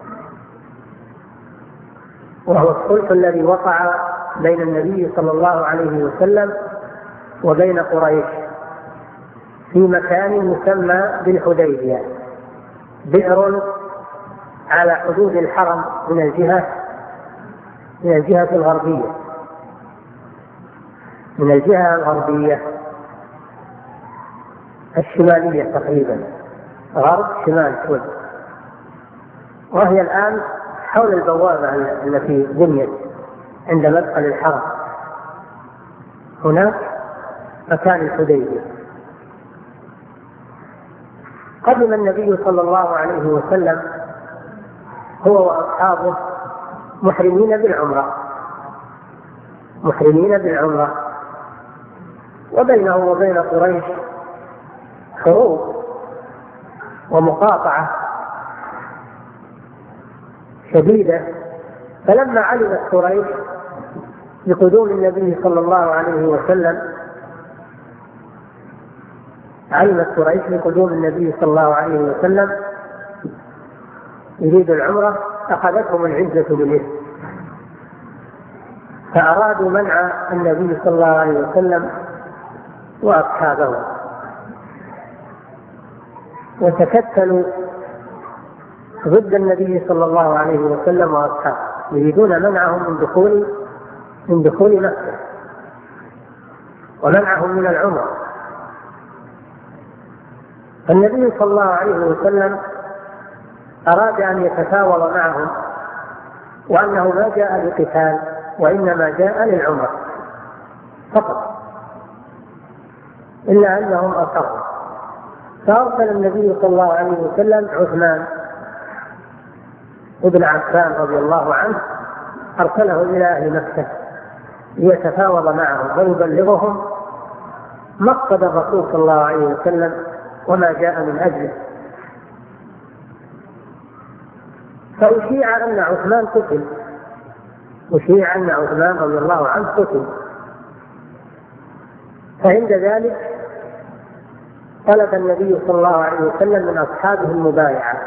وهو الصلح الذي وقع بين النبي صلى الله عليه وسلم وبين قريش في مكان يسمى بالحديبية، بئر على حدود الحرم من الجهة من الجهة الغربية من الجهة الغربية الشمالية تقريبا، غرب شمال شوي، وهي الآن حول البوابة التي بنيت عند مدخل الحرم، هناك مكان الحديبية. قدم النبي صلى الله عليه وسلم هو وأصحابه محرمين بالعمرة محرمين بالعمرة وبينه وبين قريش حروب ومقاطعة شديدة. فلما علمت قريش بقدوم النبي صلى الله عليه وسلم علمت قريش بقدوم النبي صلى الله عليه وسلم يريد العمرة، أخذتهم العزة بالإثم، فأرادوا منع النبي صلى الله عليه وسلم وأصحابه، وتكتلوا ضد النبي صلى الله عليه وسلم وأصحابه، يريدون منعهم من دخول من دخول مكة ومنعهم من العمرة. فالنبي صلى الله عليه وسلم أراد أن يتفاوض معهم، وأنه ما جاء لقتال وإنما جاء للعمرة فقط، إلا أنهم أصروا. فأرسل النبي صلى الله عليه وسلم عثمان ابن عفان رضي الله عنه، أرسله إلى أهل مكة ليتفاوض معهم ويبلغهم مقصد الرسول صلى الله عليه وسلم وما جاء من أجله. فأشيع أن عثمان قتل أشيع أن عثمان رضي الله عنه قتل فعند ذلك طلب النبي صلى الله عليه وسلم من أصحابه المبايعة،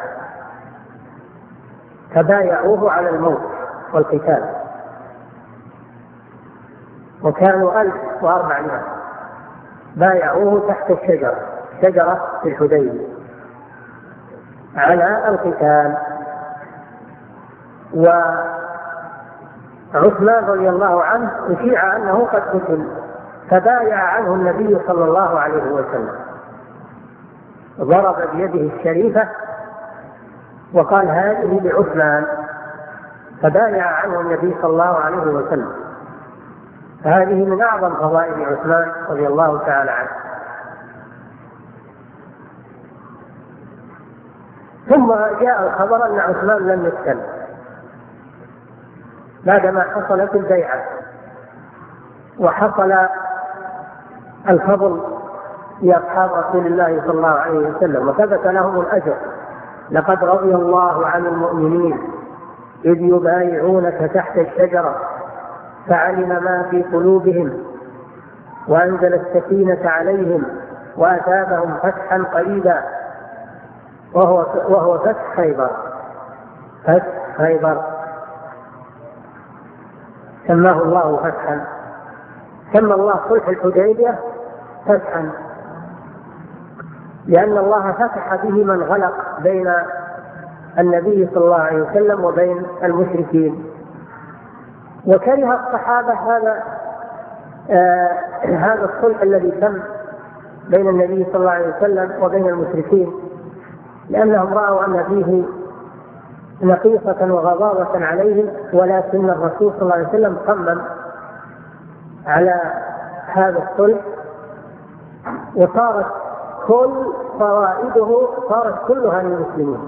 فبايعوه على الموت والقتال، وكانوا ألف وأربعمائة بايعوه تحت الشجرة شجرة في الحديبية على القتال. وعثمان رضي الله عنه أشيع أنه قد قتل، فبايع عنه النبي صلى الله عليه وسلم، ضرب بيده الشريفة وقال هذه لعثمان، فبايع عنه النبي صلى الله عليه وسلم. هذه من أعظم فضائل عثمان رضي الله تعالى عنه. ثم جاء الخبر أن عثمان لم يقتل بعدما حصلت البيعة، وحصل الفضل لأصحاب رسول الله صلى الله عليه وسلم وثبت لهم الأجر. لقد رضي الله عن المؤمنين إذ يبايعونك تحت الشجرة فعلم ما في قلوبهم وأنزل السكينة عليهم وأثابهم فتحا قريبا وهو وهو فتح خيبر. فتح خيبر سماه الله فتحا، سمى الله صلح الحديبية فتحا لأن الله فتح به من غلق بين النبي صلى الله عليه وسلم وبين المشركين. وكره الصحابة هذا آه هذا الصلح الذي تم بين النبي صلى الله عليه وسلم وبين المشركين، لأنهم رأوا أن فيه نقيصة وغضاضة عليهم، ولكن الرسول صلى الله عليه وسلم صمم على هذا الصلح، وصارت كل فوائده صارت كلها للمسلمين.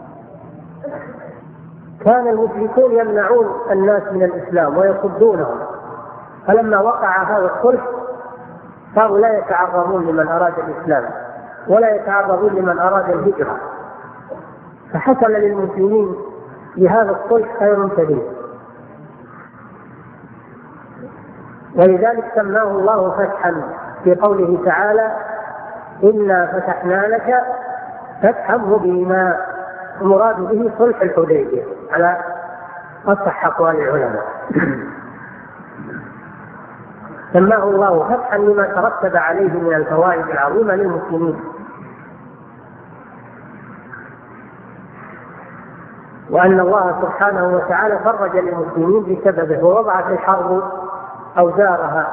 كان المشركون يمنعون الناس من الإسلام ويصدونهم، فلما وقع هذا الصلح صاروا لا يتعرضون لمن أراد الإسلام ولا يتعرضون لمن أراد الهجرة، فحصل للمسلمين بهذا الصلح خير كبير. ولذلك سماه الله فتحا في قوله تعالى إنا فتحنا لك فتحا مبينا، المراد به صلح الحديبية على أصح أقوال العلماء. سماه الله فتحا لما ترتب عليه من الفوائد العظيمة للمسلمين، وأن الله سبحانه وتعالى فرج للمسلمين بسببه ووضعت الحرب أوزارها،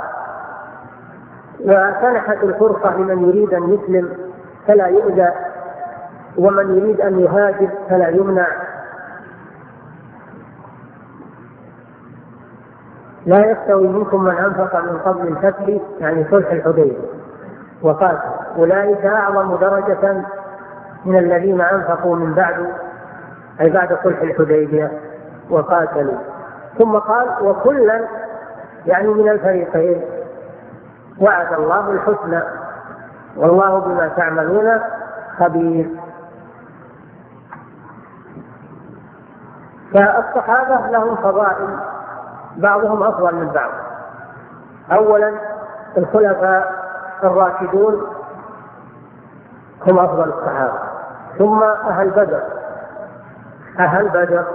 وسنحت الفرصة لمن يريد أن يسلم فلا يؤذى، ومن يريد أن يهاجر فلا يمنع. لا يستوي منكم من أنفق من قبل الفتح يعني صلح الحديبية وقاتل أولئك أعظم درجة من الذين أنفقوا من بعد أي بعد صلح الحديبية وقاتلوا. ثم قال وكلا يعني من الفريقين وعد الله الحسنى والله بما تعملون خبير. فالصحابة لهم فضائل بعضهم أفضل من بعض. أولا الخلفاء الراشدون هم أفضل الصحابة، ثم أهل بدر. أهل بدر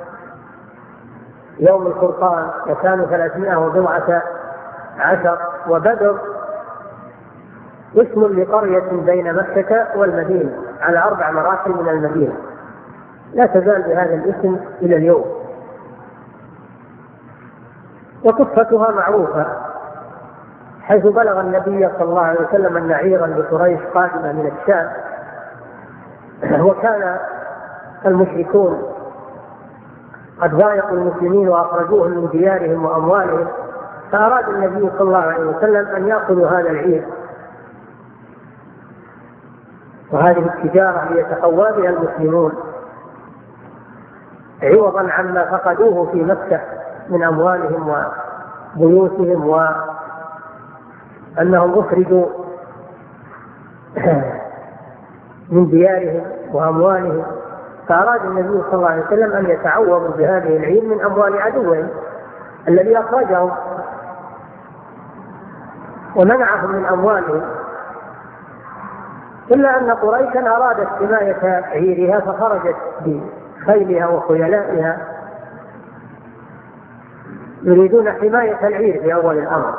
يوم الفرقان وكانوا ثلاثمائة وبضعة عشر، وبدر اسم لقرية بين مكة والمدينة على أربع مراحل من المدينة، لا تزال بهذا الاسم إلى اليوم، وقصتها معروفة، حيث بلغ النبي صلى الله عليه وسلم أن عيرا لقريش قادمة من الشام، وكان المشركون قد ضايقوا المسلمين وأخرجوهم من ديارهم وأموالهم، فأراد النبي صلى الله عليه وسلم أن يأخذوا هذا العير وهذه التجارة ليتقوى بها المسلمون عوضا عما فقدوه في مكة من أموالهم وبيوتهم، وأنهم أخرجوا من ديارهم وأموالهم. فأراد النبي صلى الله عليه وسلم أن يتعوضوا بهذه العير من أموال عدوهم الذي أخرجهم ومنعهم من أموالهم، إلا أن قريشا أرادت حماية عيرها فخرجت بخيلها وخيلائها يريدون حماية العير في أول الأمر.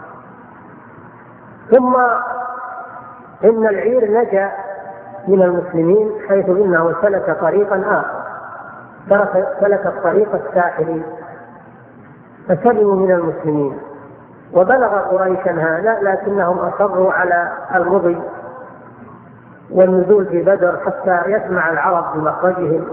ثم إن العير نجا من المسلمين حيث إنه سلك طريقا آخر، سلك الطريق الساحلي فسلموا من المسلمين. وبلغ قريشا هذا لكنهم أصروا على المضي والنزول في بدر حتى يسمع العرب بمخرجهم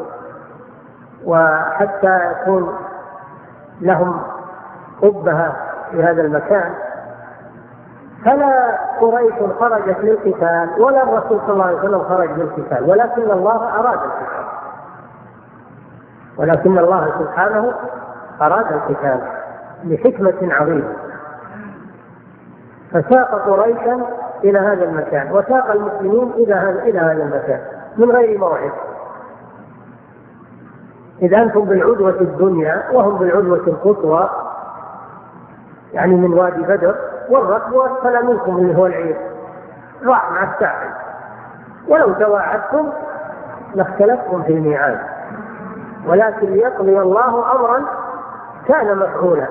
وحتى يكون لهم أبهة في هذا المكان. فلا قريش خرجت للقتال ولا الرسول صلى الله عليه وسلم خرج للقتال، ولكن الله أراد القتال، ولكن الله سبحانه أراد القتال لحكمة عظيمة. فساق قريشا إلى هذا المكان وساق المسلمين إلى هذا إلى هذا المكان من غير موعد. إذا أنتم بالعدوة الدنيا وهم بالعدوة القصوى، يعني من وادي بدر، والركب أسفل منكم اللي هو العير، راح مع الساحل، ولو تواعدتم لاختلفتم في الميعاد، ولكن ليقضي الله أمرا كان مفعولا.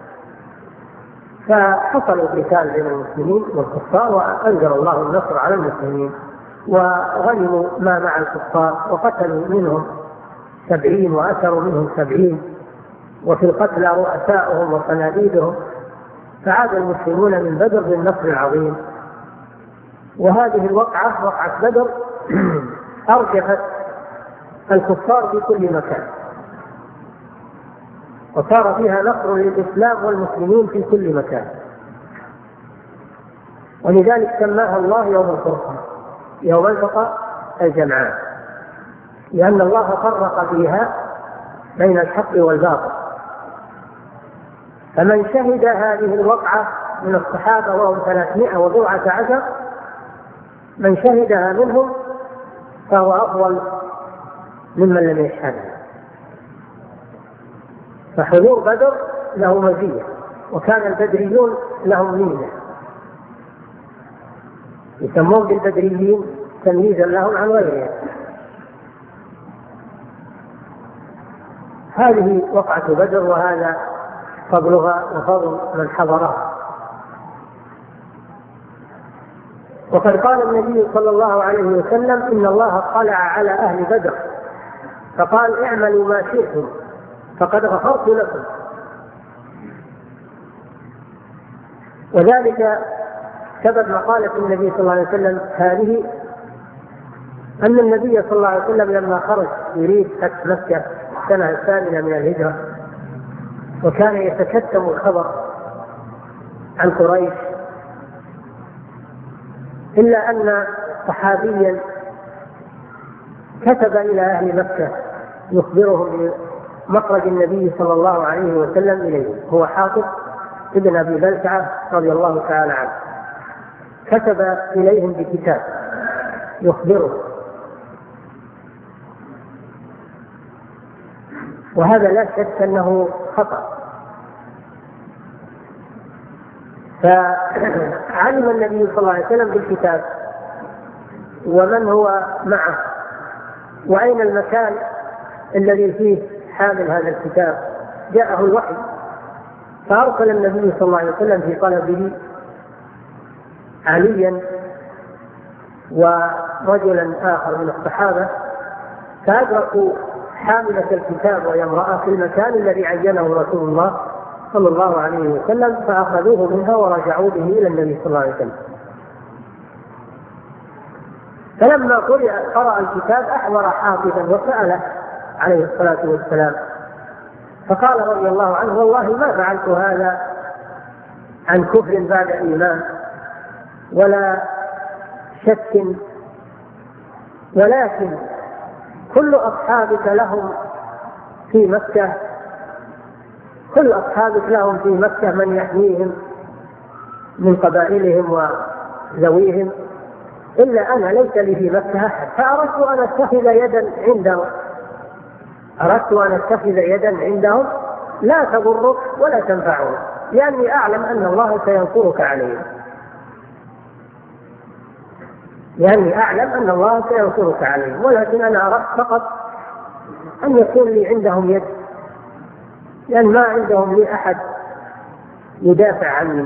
فحصل القتال بين المسلمين والكفار، وأنزل الله النصر على المسلمين، وغنموا ما مع الكفار، وقتلوا منهم سبعين وأسروا منهم سبعين، وفي القتلى رؤساؤهم وصناديدهم، فعاد المسلمون من بدر بالنصر العظيم. وهذه الوقعة وقعة بدر أرجفت الكفار في كل مكان، وصار فيها نصر للإسلام والمسلمين في كل مكان، ولذلك سماها الله يوم الفرقان، يوم التقى الجمعان، لأن الله فرق فيها بين الحق والباطل. فمن شهد هذه الوقعة من الصحابة وهم ثلاثمائة وبضعة عشر، من شهدها منهم فهو أفضل ممن لم يشهدها. فحضور بدر له مزية، وكان البدريون لهم ميزة، يسمون بالبدريين تمييزا لهم عن غيرهم. هذه وقعة بدر، وهذا فضلها وفضل من حضرها. وقد قال النبي صلى الله عليه وسلم: إن الله اطلع على أهل بدر فقال: اعملوا ما شئتم فقد غفرت لكم. وذلك سبب مقالة النبي صلى الله عليه وسلم هذه أن النبي صلى الله عليه وسلم لما خرج يريد فتح مكة السنة الثامنة من الهجرة، وكان يتكتم الخبر عن قريش، إلا أن صحابيا كتب إلى أهل مكة يخبرهم بمخرج النبي صلى الله عليه وسلم إليه، هو حاطب ابن أبي بلتعة رضي الله تعالى عنه، كتب إليهم بكتاب يخبرهم. وهذا لا شك أنه خطأ. فعلم النبي صلى الله عليه وسلم بالكتاب ومن هو معه وأين المكان الذي فيه حامل هذا الكتاب، جاءه الوحي، فأرسل النبي صلى الله عليه وسلم في طلبه عليا ورجلا آخر من الصحابة، فأدركوا حاملة الكتاب وهي امرأة في المكان الذي عينه رسول الله صلى الله عليه وسلم، فأخذوه منها ورجعوا به إلى النبي صلى الله عليه وسلم. فلما قرأ الكتاب أحضر حافظا وسأله عليه الصلاة والسلام، فقال رضي الله عنه: والله ما فعلت هذا عن كفر بعد إيمان ولا شك، ولكن كل أصحابك لهم في مكة كل أصحابك لهم في مكة من يحميهم من قبائلهم وذويهم، إلا أنا ليس لي في مكة أحد، فأردت أن أتخذ يدا عندهم أردت أن أتخذ يدا عندهم لا تضرك ولا تنفعهم، لأني أعلم أن الله سينصرك عليهم لأني أعلم أن الله سينصرك عليهم ولكن أنا أردت فقط أن يكون لي عندهم يد، لأن ما عندهم لي أحد يدافع عني.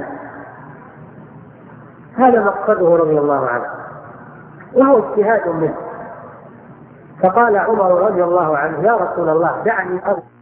هذا مقصده رضي الله عنه، وهو اجتهاد منه. فقال عمر رضي الله عنه: يا رسول الله دعني أرض